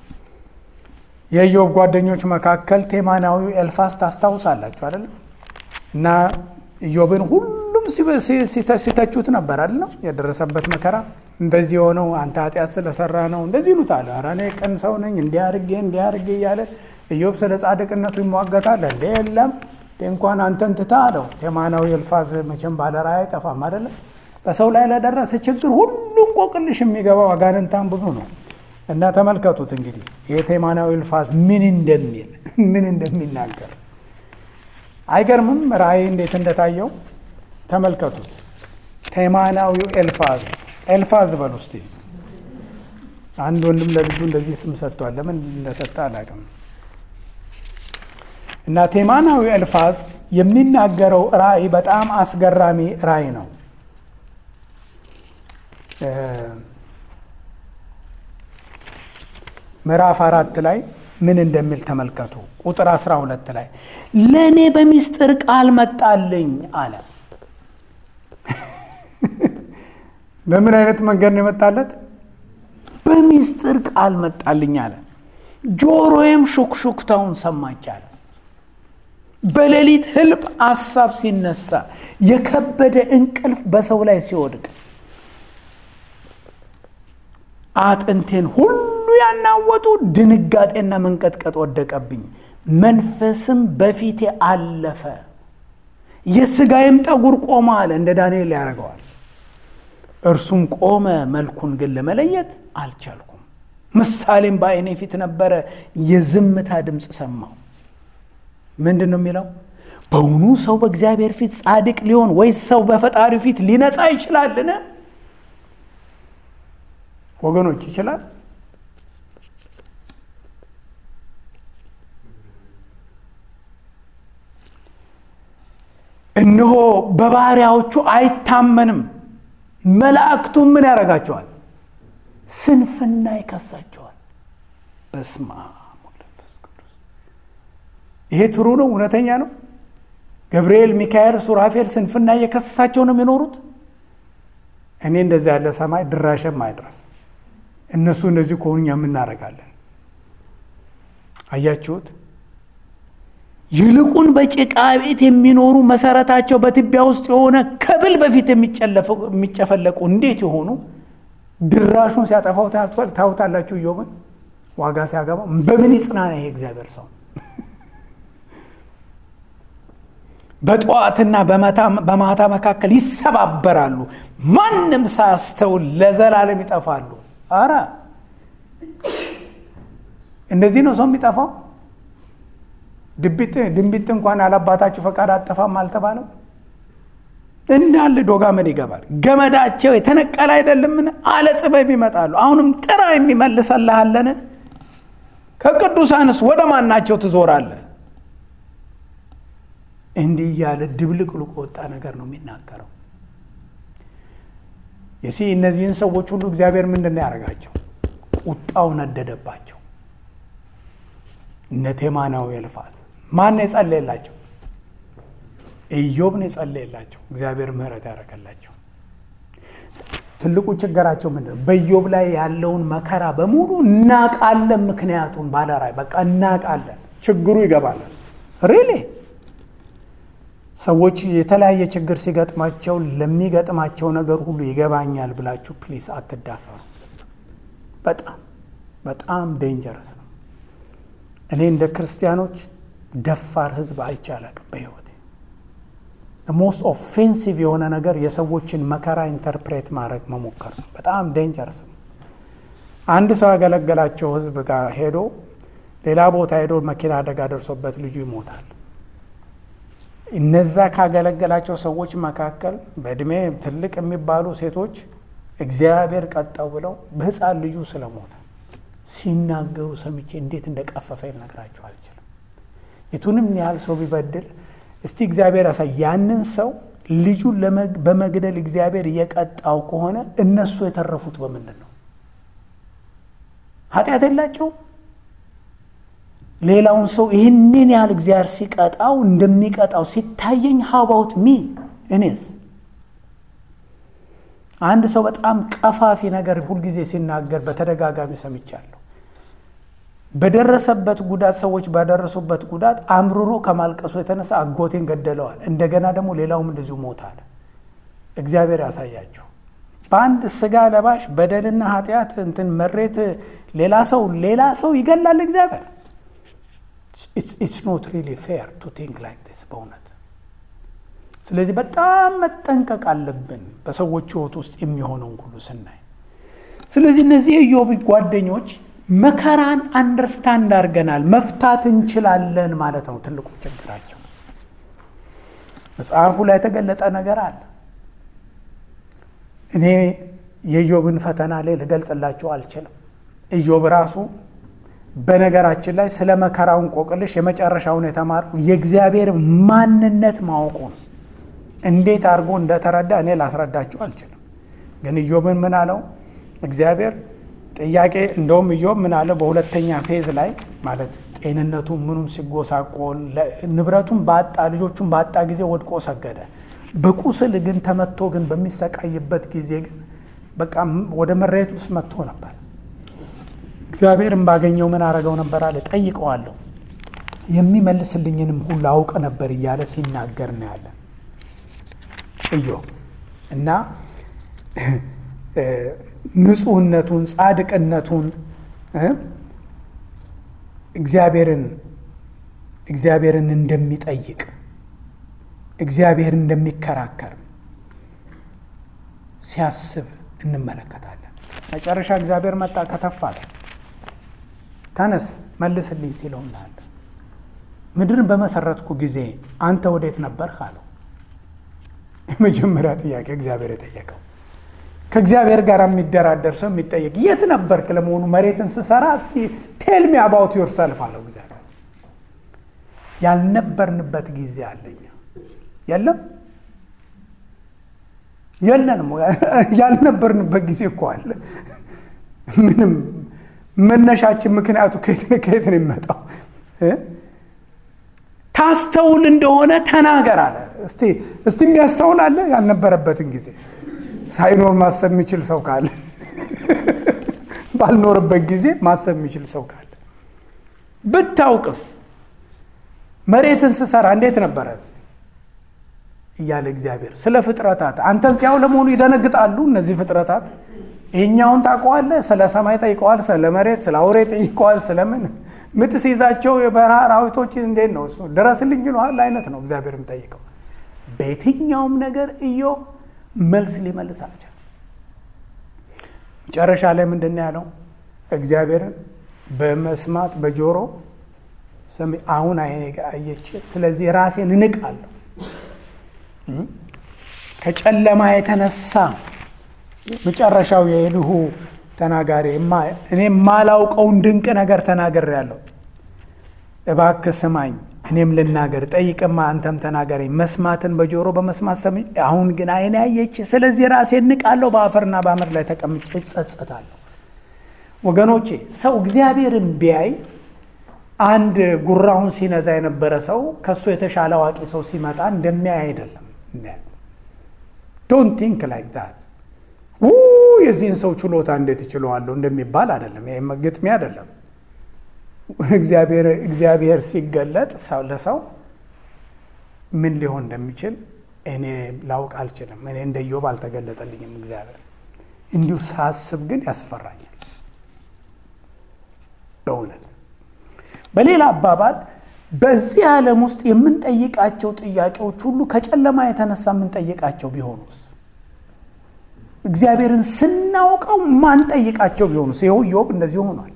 የኢዮብ ጓደኞች መካከል ቴማናዊው ኤልፋዝ ታስታውሳላችሁ አይደል? እና ኢዮብን ሁሉም ሲተቹት ነበር አይደል? የደረሰበት መከራ እንደዚህ ሆነው አንተ ኃጢአት ስለሰራ ነው እንደዚህ ይሉታል። ኧረ እኔ ቅን ሰው ነኝ እንዲያርጌ እያለ ኢዮብ ስለ ጻድቅነቱ ይሟገታል። እንዴ የለም እንኳን አንተን ትታ አለው። ቴማናዊ ኤልፋዝ መቼም ባለራዕይ አይጠፋም አይደል? በሰው ላይ ለደረሰ ችግር ሁሉም ቆቅልሽ የሚገባው አጋንንታን ብዙ ነው። እና ተመልከቱት እንግዲህ የቴማናዊ ኤልፋዝ ምን እንደሚናገር አይገርምም? ራእይ እንዴት እንደታየው ተመልከቱት። ቴማናዊው ኤልፋዝ በሉ እስቲ። አንድ ወንድም ለልጁ እንደዚህ ስም ሰጥቷል። ለምን እንደሰጠ አላውቅም። እና ቴማናዊው ኤልፋዝ የሚናገረው ራእይ በጣም አስገራሚ ራእይ ነው። ምዕራፍ 4 ላይ ምን እንደሚል ተመልከቱ። ቁጥር 12 ላይ ለኔ በሚስጥር ቃል መጣልኝ አለ። በምን አይነት መንገድ ነው የመጣለት? በሚስጥር ቃል መጣልኝ አለ። ጆሮዬም ሹክሹክታውን ሰማች አለ። በሌሊት ህልም ሐሳብ ሲነሳ፣ የከበደ እንቅልፍ በሰው ላይ ሲወድቅ አጥንቴን ሁሉ ያናወጡ ድንጋጤና መንቀጥቀጥ ወደቀብኝ። መንፈስም በፊቴ አለፈ፣ የሥጋዬም ጠጉር ቆመ አለ። እንደ ዳንኤል ያደርገዋል። እርሱም ቆመ፣ መልኩን ግን ለመለየት አልቻልኩም። ምሳሌም በዓይኔ ፊት ነበረ፣ የዝምታ ድምፅ ሰማሁ። ምንድን ነው የሚለው? በውኑ ሰው በእግዚአብሔር ፊት ጻድቅ ሊሆን ወይስ ሰው በፈጣሪው ፊት ሊነጻ ይችላልን? ወገኖች ይችላል? እነሆ በባሪያዎቹ አይታመንም። መላእክቱ ምን ያደርጋቸዋል? ስንፍና ይከሳቸዋል። በስመ አብ ወመንፈስ ቅዱስ። ይሄ ትሩ ነው? እውነተኛ ነው? ገብርኤል፣ ሚካኤል፣ ሱራፌል ስንፍና እየከሰሳቸው ነው የሚኖሩት። እኔ እንደዚህ ያለ ሰማይ ድራሽም አይድረስ። እነሱ እንደዚህ ከሆኑ እኛ ምን እናደርጋለን? አያችሁት? ይልቁን በጭቃ ቤት የሚኖሩ መሰረታቸው በትቢያ ውስጥ የሆነ ከብል በፊት የሚጨፈለቁ እንዴት የሆኑ ድራሹን ሲያጠፋው ታውታላችሁ። ኢዮብን ዋጋ ሲያገባው በምን ይጽናና ይሄ እግዚአብሔር ሰው? በጠዋትና በማታ መካከል ይሰባበራሉ፣ ማንም ሳያስተውል ለዘላለም ይጠፋሉ። አረ እንደዚህ ነው ሰው የሚጠፋው? ድንቢጥ እንኳን አላባታችሁ ፈቃድ አጠፋም አልተባለም? እንዳለ ዶጋመድ ይገባል። ገመዳቸው የተነቀለ አይደለምን? አለ ጥበብ ይመጣሉ። አሁንም ጥራ የሚመልሰልሃለን? ከቅዱሳንስ ወደ ማናቸው ትዞራለህ? እንዲህ ያለ ድብልቅልቅ ወጣ ነገር ነው የሚናገረው። እነዚህን ሰዎች ሁሉ እግዚአብሔር ምንድን ነው ያደረጋቸው? ቁጣው ነደደባቸው። እነ ቴማናው ኤልፋዝ ማን ነው የጸለየላቸው? ኢዮብ ነው የጸለየላቸው። እግዚአብሔር ምህረት ያደረገላቸው። ትልቁ ችግራቸው ምንድን ነው? በኢዮብ ላይ ያለውን መከራ በሙሉ እናቃለን። ምክንያቱን ባለራይ በቃ እናቃለን። ችግሩ ይገባናል። ሪሊ ሰዎች የተለያየ ችግር ሲገጥማቸው ለሚገጥማቸው ነገር ሁሉ ይገባኛል ብላችሁ ፕሊስ አትዳፈሩ። በጣም በጣም ዴንጀረስ ነው። እኔ እንደ ክርስቲያኖች ደፋር ህዝብ አይቻላቅም በህይወቴ። ሞስት ኦፌንሲቭ የሆነ ነገር የሰዎችን መከራ ኢንተርፕሬት ማድረግ መሞከር ነው። በጣም ዴንጀረስ ነው። አንድ ሰው ያገለገላቸው ህዝብ ጋር ሄዶ ሌላ ቦታ ሄዶ መኪና አደጋ ደርሶበት ልጁ ይሞታል። እነዛ ካገለገላቸው ሰዎች መካከል በእድሜ ትልቅ የሚባሉ ሴቶች እግዚአብሔር ቀጣው ብለው በህፃን ልጁ ስለሞተ ሲናገሩ ሰምቼ እንዴት እንደቀፈፈኝ ልነግራችሁ አልችልም። የቱንም ያህል ሰው ቢበድል እስቲ እግዚአብሔር ያሳይ። ያንን ሰው ልጁን በመግደል እግዚአብሔር እየቀጣው ከሆነ እነሱ የተረፉት በምንድን ነው? ኃጢአት የላቸው። ሌላውን ሰው ይህንን ያህል እግዚአብሔር ሲቀጣው እንደሚቀጣው ሲታየኝ how about me? እኔስ አንድ ሰው በጣም ቀፋፊ ነገር ሁልጊዜ ሲናገር በተደጋጋሚ ሰምቻለሁ። በደረሰበት ጉዳት ሰዎች ባደረሱበት ጉዳት አምርሮ ከማልቀሱ የተነሳ አጎቴን ገደለዋል፣ እንደገና ደግሞ ሌላውም እንደዚሁ ሞታል። እግዚአብሔር ያሳያችሁ። በአንድ ስጋ ለባሽ በደልና ኃጢአት መሬት ሌላ ሰው ይገላል እግዚአብሔር። It's not really fair to think like this በእውነት። ስለዚህ በጣም መጠንቀቅ አለብን በሰዎች ህይወት ውስጥ የሚሆነውን ሁሉ ስናይ። ስለዚህ እነዚህ የኢዮብ ጓደኞች መከራን አንደርስታንድ አድርገናል፣ መፍታት እንችላለን ማለት ነው ትልቁ ችግራቸው። መጽሐፉ ላይ የተገለጠ ነገር አለ። እኔ የኢዮብን ፈተና ላይ ልገልጽላችሁ አልችልም። ኢዮብ ራሱ በነገራችን ላይ ስለ መከራውን ቆቅልሽ የመጨረሻውን የተማረው የእግዚአብሔር ማንነት ማወቁ ነው። እንዴት አድርጎ እንደተረዳ እኔ ላስረዳችሁ አልችልም። ግን ኢዮብን ምን አለው እግዚአብሔር? ጥያቄ እንደውም ኢዮብ ምን አለ? በሁለተኛ ፌዝ ላይ ማለት ጤንነቱ ምኑም ሲጎሳቆል ንብረቱን ባጣ ልጆቹን ባጣ ጊዜ ወድቆ ሰገደ። በቁስል ግን ተመቶ ግን በሚሰቃይበት ጊዜ ግን በቃ ወደ መሬት ውስጥ መጥቶ ነበር። እግዚአብሔርን ባገኘው ምን አረገው ነበር አለ? ጠይቀዋለሁ የሚመልስልኝንም ሁሉ አውቅ ነበር እያለ ሲናገር ነው ያለ ኢዮብ። እና ንጹህነቱን ጻድቅነቱን እግዚአብሔርን እንደሚጠይቅ እግዚአብሔር እንደሚከራከር ሲያስብ እንመለከታለን። መጨረሻ እግዚአብሔር መጣ ከተፋለ ተነስ መልስልኝ ሲለውናል። ምድርን በመሰረትኩ ጊዜ አንተ ወዴት ነበርህ አለው። የመጀመሪያ ጥያቄ እግዚአብሔር የጠየቀው። ከእግዚአብሔር ጋር የሚደራደር ሰው የሚጠየቅ የት ነበርክ ለመሆኑ? መሬትን ስሰራ እስቲ ቴል ሚ አባውት ዮርሰልፍ አለው እግዚአብሔር። ያልነበርንበት ጊዜ አለኛ የለንም። ያልነበርንበት ጊዜ እኮ አለ። ምንም መነሻችን ምክንያቱ ከየት ነው የሚመጣው? ታስተውል እንደሆነ ተናገር አለ። እስቲ የሚያስተውል አለ? ያልነበረበትን ጊዜ ሳይኖር ማሰብ የሚችል ሰው ካለ ባልኖርበት ጊዜ ማሰብ የሚችል ሰው ካለ ብታውቅስ መሬትን ስሰራ እንዴት ነበረስ እያለ እግዚአብሔር ስለ ፍጥረታት አንተን ሲያው ለመሆኑ ይደነግጣሉ እነዚህ ፍጥረታት? ይሄኛውን ታውቀዋለህ? ስለ ሰማይ ጠይቀዋል፣ ስለ መሬት፣ ስለ አውሬ ጠይቀዋል። ስለምን ምጥ ሲይዛቸው የበረሃ አራዊቶች እንዴት ነው እሱ ድረስልኝ ይሉሃል አይነት ነው እግዚአብሔርም ጠይቀው። በየትኛውም ነገር ኢዮብ መልስ ሊመልስ አልቻለም። መጨረሻ ላይ ምንድን ነው ያለው? እግዚአብሔርን በመስማት በጆሮ ሰሚ አሁን አይኔ አየች፣ ስለዚህ ራሴን እንቃለሁ። ከጨለማ የተነሳ መጨረሻው የኤልሁ ተናጋሪ እኔ ማላውቀውን ድንቅ ነገር ተናግሬያለሁ። እባክህ ስማኝ፣ እኔም ልናገር ጠይቅማ አንተም ተናገረኝ መስማትን በጆሮ በመስማት ሰምቼ አሁን ግን ዓይኔ አየች ስለዚህ ራሴን ንቃለሁ በአፈርና በአመድ ላይ ተቀምጬ እጸጸታለሁ። ወገኖቼ ሰው እግዚአብሔርን ቢያይ አንድ ጉራውን ሲነዛ የነበረ ሰው ከሱ የተሻለ አዋቂ ሰው ሲመጣ እንደሚያይ አይደለም። ዶንት ቲንክ ላይክ ዛት የዚህን ሰው ችሎታ እንዴት ይችላልው እንደሚባል አይደለም። ይሄ ግጥሚያ አይደለም። እግዚአብሔር ሲገለጥ ሰው ለሰው ምን ሊሆን እንደሚችል እኔ ላውቅ አልችልም። እኔ እንደ ኢዮብ አልተገለጠልኝም እግዚአብሔር። እንዲሁ ሳስብ ግን ያስፈራኛል በእውነት። በሌላ አባባል በዚህ ዓለም ውስጥ የምንጠይቃቸው ጥያቄዎች ሁሉ ከጨለማ የተነሳ የምንጠይቃቸው ቢሆኑስ? እግዚአብሔርን ስናውቀው ማንጠይቃቸው ቢሆኑስ? ይኸው ኢዮብ እንደዚህ ሆኗል።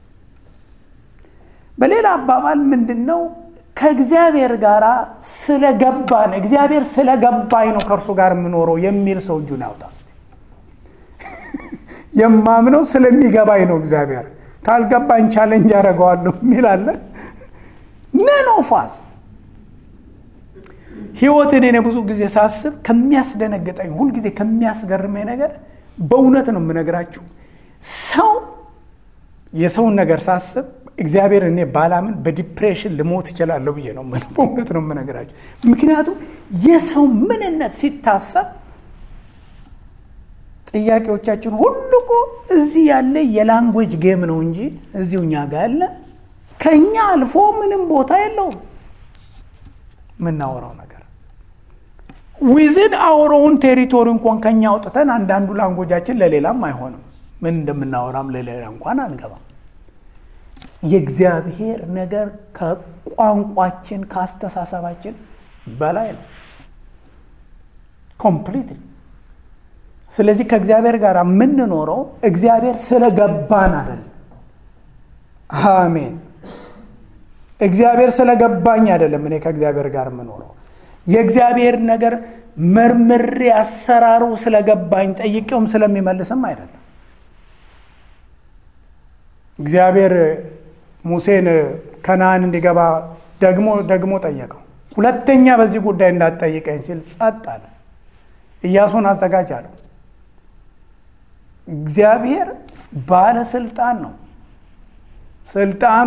በሌላ አባባል ምንድነው? ከእግዚአብሔር ጋር ስለገባን እግዚአብሔር ስለገባኝ ነው ከእርሱ ጋር የምኖረው የሚል ሰው እጁን ያውጣ እስቲ። የማምነው ስለሚገባኝ ነው እግዚአብሔር ካልገባኝ ቻሌንጅ ያደርገዋለሁ የሚል አለ። ነኖፋስ ህይወትን እኔ ብዙ ጊዜ ሳስብ ከሚያስደነግጠኝ ሁሉ ጊዜ ከሚያስገርመኝ ነገር በእውነት ነው የምነግራችሁ። ሰው የሰውን ነገር ሳስብ እግዚአብሔር እኔ ባላምን በዲፕሬሽን ልሞት ይችላለሁ ብዬ ነው በእውነት ነው የምነግራችሁ። ምክንያቱም የሰው ምንነት ሲታሰብ ጥያቄዎቻችን ሁሉ እኮ እዚህ ያለ የላንጉዌጅ ጌም ነው እንጂ እዚሁኛ ጋር ያለ ከኛ አልፎ ምንም ቦታ የለውም ምናወራው ነገር። ዊዝን አወር ኦን ቴሪቶሪ እንኳን ከኛ አውጥተን አንዳንዱ ላንጉዌጃችን ለሌላም አይሆንም። ምን እንደምናወራም ለሌላ እንኳን አንገባም። የእግዚአብሔር ነገር ከቋንቋችን ካስተሳሰባችን በላይ ነው ኮምፕሊትሊ። ስለዚህ ከእግዚአብሔር ጋር የምንኖረው እግዚአብሔር ስለገባን አይደለም። አሜን። እግዚአብሔር ስለገባኝ አይደለም እኔ ከእግዚአብሔር ጋር የምኖረው። የእግዚአብሔር ነገር መርምሬ አሰራሩ ስለገባኝ ጠይቄውም ስለሚመልስም አይደለም። እግዚአብሔር ሙሴን ከነዓን እንዲገባ ደግሞ ጠየቀው። ሁለተኛ በዚህ ጉዳይ እንዳትጠይቀኝ ሲል ጸጥ አለ። ኢያሱን አዘጋጅ አለው። እግዚአብሔር ባለስልጣን ነው። ስልጣኑ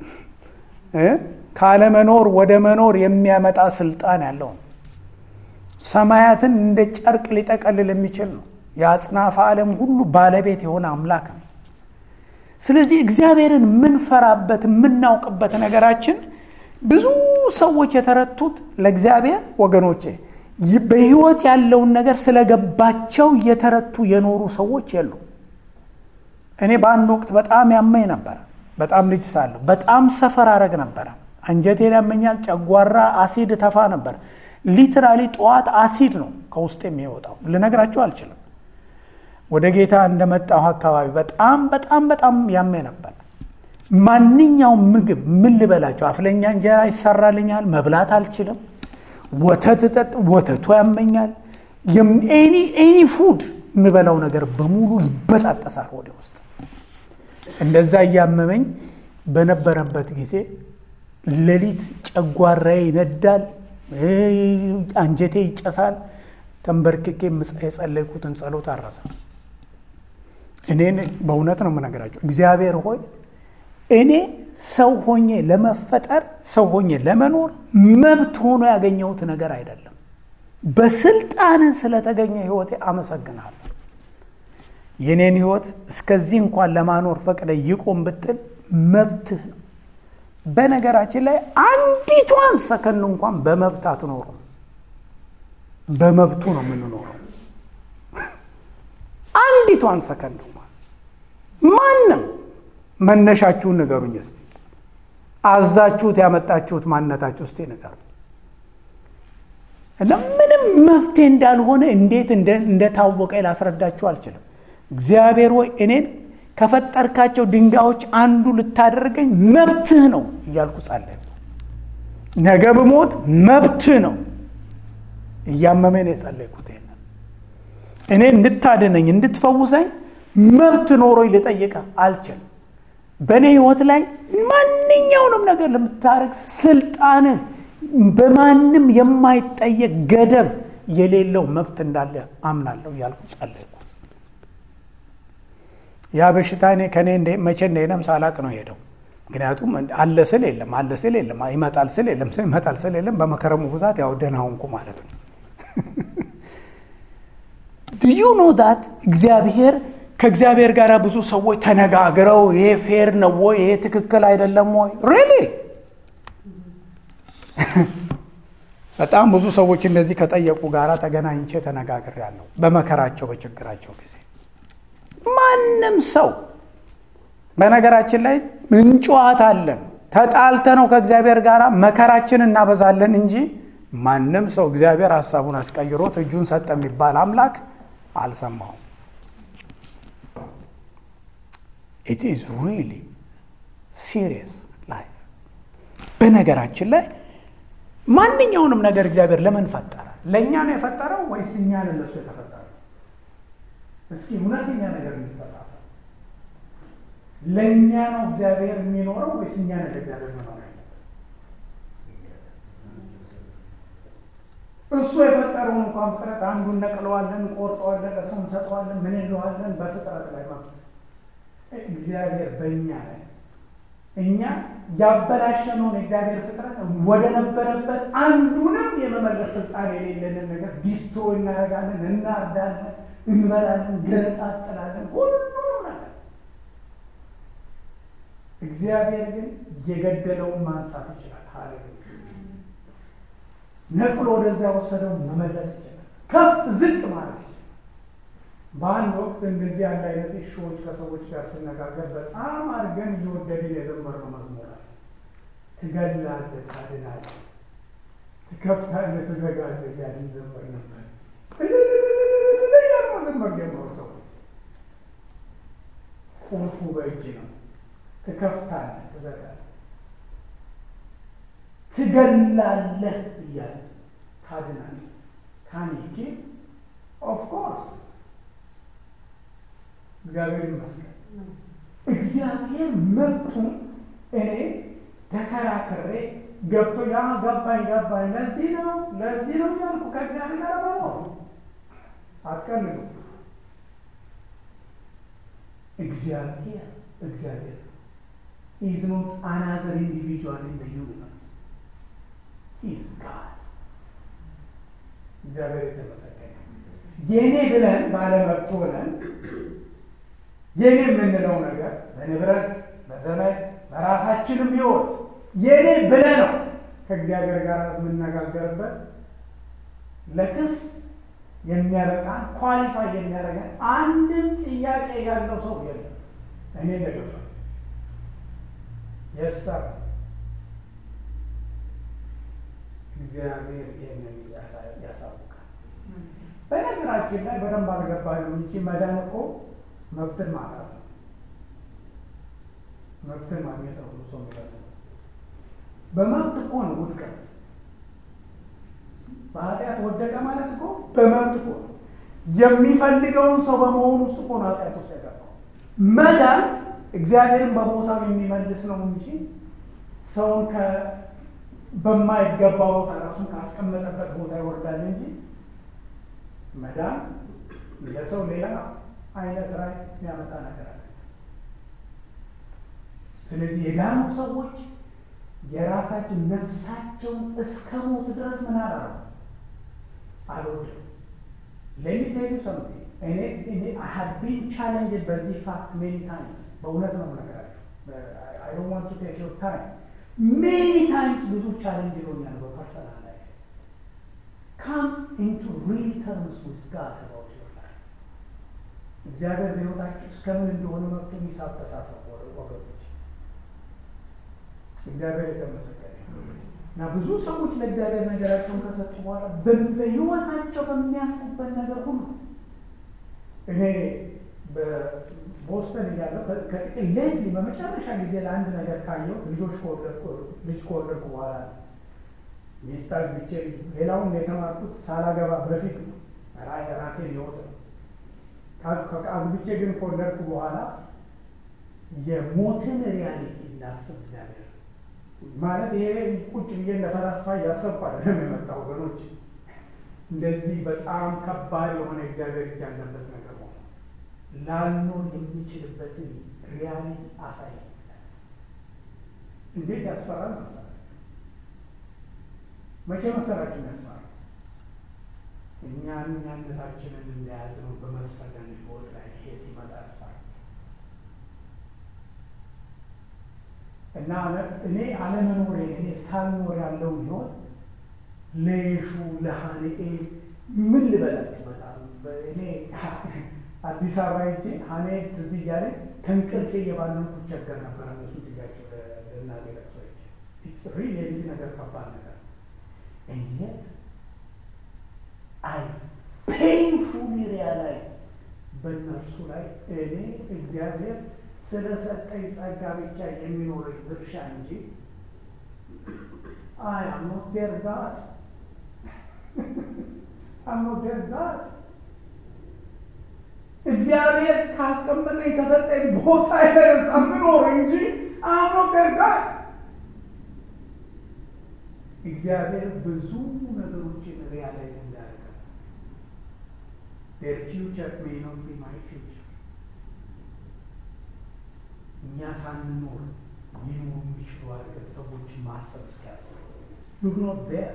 ካለመኖር ወደ መኖር የሚያመጣ ስልጣን ያለው ነው። ሰማያትን እንደ ጨርቅ ሊጠቀልል የሚችል ነው። የአጽናፈ ዓለም ሁሉ ባለቤት የሆነ አምላክ ነው። ስለዚህ እግዚአብሔርን የምንፈራበት የምናውቅበት ነገራችን ብዙ ሰዎች የተረቱት ለእግዚአብሔር ወገኖቼ በህይወት ያለውን ነገር ስለገባቸው የተረቱ የኖሩ ሰዎች የሉ። እኔ በአንድ ወቅት በጣም ያመኝ ነበር። በጣም ልጅ ሳለሁ በጣም ሰፈር አረግ ነበር። አንጀቴን ያመኛል። ጨጓራ አሲድ ተፋ ነበር። ሊትራሊ ጠዋት አሲድ ነው ከውስጥ የሚወጣው። ልነግራችሁ አልችልም። ወደ ጌታ እንደመጣሁ አካባቢ በጣም ያመኝ ነበር። ማንኛውም ምግብ ምን ልበላችሁ፣ አፍለኛ እንጀራ ይሰራልኛል፣ መብላት አልችልም። ወተቱ ያመኛል። ኤኒ ፉድ የምበላው ነገር በሙሉ ይበጣጠሳል ወደ ውስጥ። እንደዛ እያመመኝ በነበረበት ጊዜ ሌሊት ጨጓራዬ ይነዳል፣ አንጀቴ ይጨሳል። ተንበርክኬ የጸለይኩትን ጸሎት አረሳ። እኔን በእውነት ነው የምነግራቸው። እግዚአብሔር ሆይ እኔ ሰው ሆኜ ለመፈጠር ሰው ሆኜ ለመኖር መብት ሆኖ ያገኘሁት ነገር አይደለም። በስልጣን ስለተገኘ ህይወቴ አመሰግናለሁ። የኔን ህይወት እስከዚህ እንኳን ለማኖር ፈቅደ ይቆም ብትል መብትህ ነው። በነገራችን ላይ አንዲቷን ሰከንድ እንኳን በመብት አትኖሩም። በመብቱ ነው የምንኖረው። አንዲቷን ሰከንድ እንኳን ማንም መነሻችሁን ንገሩኝ እስቲ። አዛችሁት ያመጣችሁት ማንነታችሁ እስቲ ንገሩ። እና ምንም መፍትሄ እንዳልሆነ እንዴት እንደታወቀ ላስረዳችሁ አልችልም። እግዚአብሔር ሆይ እኔን ከፈጠርካቸው ድንጋዮች አንዱ ልታደርገኝ መብትህ ነው እያልኩ ጸለይኩ። ነገ ብሞት መብትህ ነው እያመመኝ ነው የጸለይኩት። እኔን እንድታድነኝ እንድትፈውሰኝ መብት ኖሮኝ ልጠይቅህ አልችልም። በእኔ ህይወት ላይ ማንኛውንም ነገር ለምታደርግ ስልጣን በማንም የማይጠየቅ ገደብ የሌለው መብት እንዳለ አምናለሁ እያልኩ ጸለይኩ። ያ በሽታ እኔ ከኔ መቼ እንደሄነም ሳላቅ ነው ሄደው። ምክንያቱም አለ ስል የለም፣ አለ ስል የለም፣ ይመጣል ስል የለም፣ ይመጣል ስል የለም። በመከረሙ ብዛት ያው ደህና ሆንኩ ማለት ነው። Do you know that እግዚአብሔር ከእግዚአብሔር ጋር ብዙ ሰዎች ተነጋግረው ይሄ ፌር ነው ወይ ይሄ ትክክል አይደለም ወይ really በጣም ብዙ ሰዎች እንደዚህ ከጠየቁ ጋራ ተገናኝቼ ተነጋግሬያለሁ። በመከራቸው በችግራቸው ጊዜ ማንም ሰው በነገራችን ላይ እንጨዋታለን፣ ተጣልተ ነው ከእግዚአብሔር ጋር መከራችን እናበዛለን እንጂ ማንም ሰው እግዚአብሔር ሐሳቡን አስቀይሮት እጁን ሰጠ የሚባል አምላክ አልሰማሁም። It is really serious life። በነገራችን ላይ ማንኛውንም ነገር እግዚአብሔር ለምን ፈጠረ? ለእኛ ነው የፈጠረው ወይስ እኛ ነን ለእሱ የተፈጠረው? እስኪ እውነተኛ ነገር እንተሳሰብ። ለእኛ ነው እግዚአብሔር የሚኖረው ወይስ እኛ ነን እግዚአብሔር የሚኖረው? እሱ የፈጠረውን እንኳን ፍጥረት አንዱን ነቅለዋለን፣ ቆርጠዋለን፣ ለሰው እንሰጠዋለን፣ ምን እንለዋለን? በፍጥረት ላይ መብት እግዚአብሔር በእኛ ላይ እኛ ያበላሸነውን እግዚአብሔር ፍጥረት ወደ ነበረበት አንዱንም የመመለስ ስልጣን የሌለንን ነገር ዲስትሮይ እናደርጋለን፣ እናርዳለን፣ እንበላለን፣ ገነጣጥላለን፣ ሁሉንም ነገር። እግዚአብሔር ግን የገደለውን ማንሳት ይችላል። ሃሌሉያ! ነቅሎ ወደዚያ ወሰደውን መመለስ ይችላል። ከፍ ዝቅ ማለት ይችላል። በአንድ ወቅት እንደዚህ ያለ አይነት ሾዎች ከሰዎች ጋር ስነጋገር በጣም አድርገን እየወደድን የዘመርነው መዝሙር አለ። ትገላለህ፣ ታድናለህ፣ ትከፍታለህ፣ ትዘጋለህ እያልን ዘመር ነበር። ያለው ዘመር ጀመሩ ሰዎች። ቁልፉ በእጅ ነው። ትከፍታለህ፣ ትዘጋለህ፣ ትገላለህ እያለ ታድናለህ። ካኒኪ ኦፍ ኮርስ እግዚአብሔር ይመስገን። እግዚአብሔር መብቱን እኔ ተከራክሬ ገብቶ ያ ገባኝ ለዚህ ነው ያልኩ ከእግዚአብሔር ጋር ነው። አትቀልዱ። እግዚአብሔር is not another individual in the universe. He is God. እግዚአብሔር የተመሰገነ የኔ ብለን ባለመብቱ ብለን የኔ የምንለው ነገር በንብረት በዘመድ በራሳችንም ህይወት የኔ ብለን ነው ከእግዚአብሔር ጋር የምንነጋገርበት ለክስ የሚያበቃን ኳሊፋይ የሚያደርገን አንድም ጥያቄ ያለው ሰው የለም። እኔ እንደገባ የሰር እግዚአብሔር ይህንን ያሳውቃል። በነገራችን ላይ በደንብ አልገባንም እንጂ መዳን እኮ መብትን ማጣት ነው። መብትን ማግኘት ነው። ብዙ ሰው የሚረሳው በመብት እኮ ነው ውድቀት። በኃጢአት ወደቀ ማለት እኮ በመብት እኮ ነው። የሚፈልገውን ሰው በመሆኑ ውስጥ እኮ ነው ኃጢአት ውስጥ የገባው። መዳን እግዚአብሔርን በቦታው የሚመልስ ነው እንጂ ሰውን በማይገባ ቦታ ራሱን ካስቀመጠበት ቦታ ይወርዳል እንጂ መዳን ለሰው ሌላ አይነት ራይ የሚያመጣ ነገር አለ። ስለዚህ የዳኑ ሰዎች የራሳቸው ነፍሳቸውን እስከ ሞት ድረስ ምን አላሉ አልወደዱ። let me tell you something እኔ I have been challenged በዚህ ፋክት many times። በእውነት ነው ነገራችሁ። I don't want to take your time many times ብዙ ቻሌንጅ ይሆኛል በፐርሰናል ላይ come into real terms with God about your life። እግዚአብሔር በሕይወታችሁ እስከምን እንደሆነ መጥቶ የሚሳብ ተሳሰብ ወገኖች። እግዚአብሔር የተመሰገነ እና ብዙ ሰዎች ለእግዚአብሔር ነገራቸውን ከሰጡ በኋላ በሕይወታቸው በሚያልፉበት ነገር ሁሉ እኔ በቦስተን እያለሁ ከጥቂት ሌትሊ በመጨረሻ ጊዜ ለአንድ ነገር ካየሁት ልጅ ከወለድኩ በኋላ ሚስት አግብቼ ሌላውን የተማርኩት ሳላገባ በፊት ነው። ራሴን ሕይወት ነው። አግብቼ ግን ከወለድኩ በኋላ የሞትን ሪያሊቲ እንዳስብ እግዚአብሔር ማለት ይሄ ቁጭ ብዬ እንደፈላስፋ እያሰብኩ አይደለም የመጣው ወገኖች። እንደዚህ በጣም ከባድ የሆነ እግዚአብሔር እጅ ያለበት ነገር ሆኖ ላልኖር የሚችልበትን ሪያሊቲ አሳይ። እንዴት ያስፈራል መሰላችሁ? መቼ መሰላችሁ የሚያስፈራል? እኛነታችንን እንደያዝነው በመሰለን ሕይወት ላይ ይሄ ሲመጣ ያስፈራል። እና እኔ አለመኖሬ እኔ ሳልኖር ያለውን ሕይወት ለየሹ ለሃኔኤል ምን ልበላችሁ? በጣም እኔ አዲስ አበባ ሄጄ ሃኔኤል ትዝ እያለኝ ከእንቅልፌ የባለንኩ ቸገር ነበረ። እነሱ ጥያቸው ለእናቴ ለቅሶች ኢትስ ሪል የልጅ ነገር ከባድ ነገር እንዴት አይ ፔንፉሊ ሪያላይዝ በእነርሱ ላይ እኔ እግዚአብሔር ስለሰጠኝ ጸጋ ብቻ የሚኖረኝ ድርሻ እንጂ አይ አም ኖት ዴር ጋድ አም ኖት ዴር ጋድ እግዚአብሔር ካስቀመጠኝ ከሰጠኝ ቦታ የተነሳ የምኖር እንጂ አም ኖት ዴር ጋድ። እግዚአብሔር ብዙ ነገሮችን ሪያላይዝ እንዳደረገ their future may not be my future እኛ ሳንኖር ሊኖሩ የሚችሉ አድርገን ሰዎችን ማሰብ እስኪያስብ you're not there.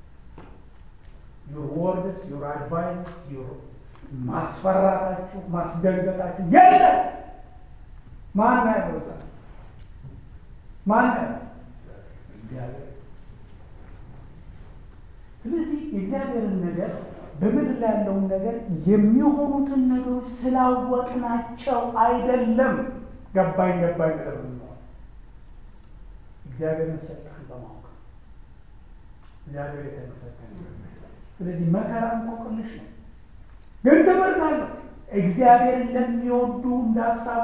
your words, your advices, your ማስፈራታችሁ ማስደንገጣችሁ የለም። ማን ያደርሳል? ማን እግዚአብሔር። ስለዚህ የእግዚአብሔርን ነገር በምድር ላይ ያለውን ነገር የሚሆኑትን ነገሮች ስላወቅናቸው አይደለም። ገባኝ ነገር ነው። እግዚአብሔርን ሰጣን በማወቅ እግዚአብሔር የተመሰገነ። ስለዚህ መከራ እንቆቅልሽ ነው፣ ግን ትምህርት አለ። እግዚአብሔርን ለሚወዱ እንደ ሀሳቡ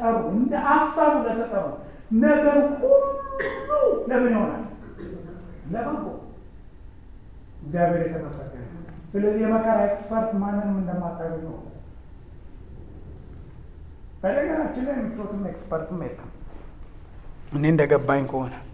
ለተጠሩ ነገር ሁሉ ለምን ይሆናል? ለበጎ። እግዚአብሔር የተመሰገነ። ስለዚህ የመከራ ኤክስፐርት ማንንም እንደማታገኙ ነው። በነገራችን ላይ ምቾትም ኤክስፐርትም የለም። እኔ እንደገባኝ ከሆነ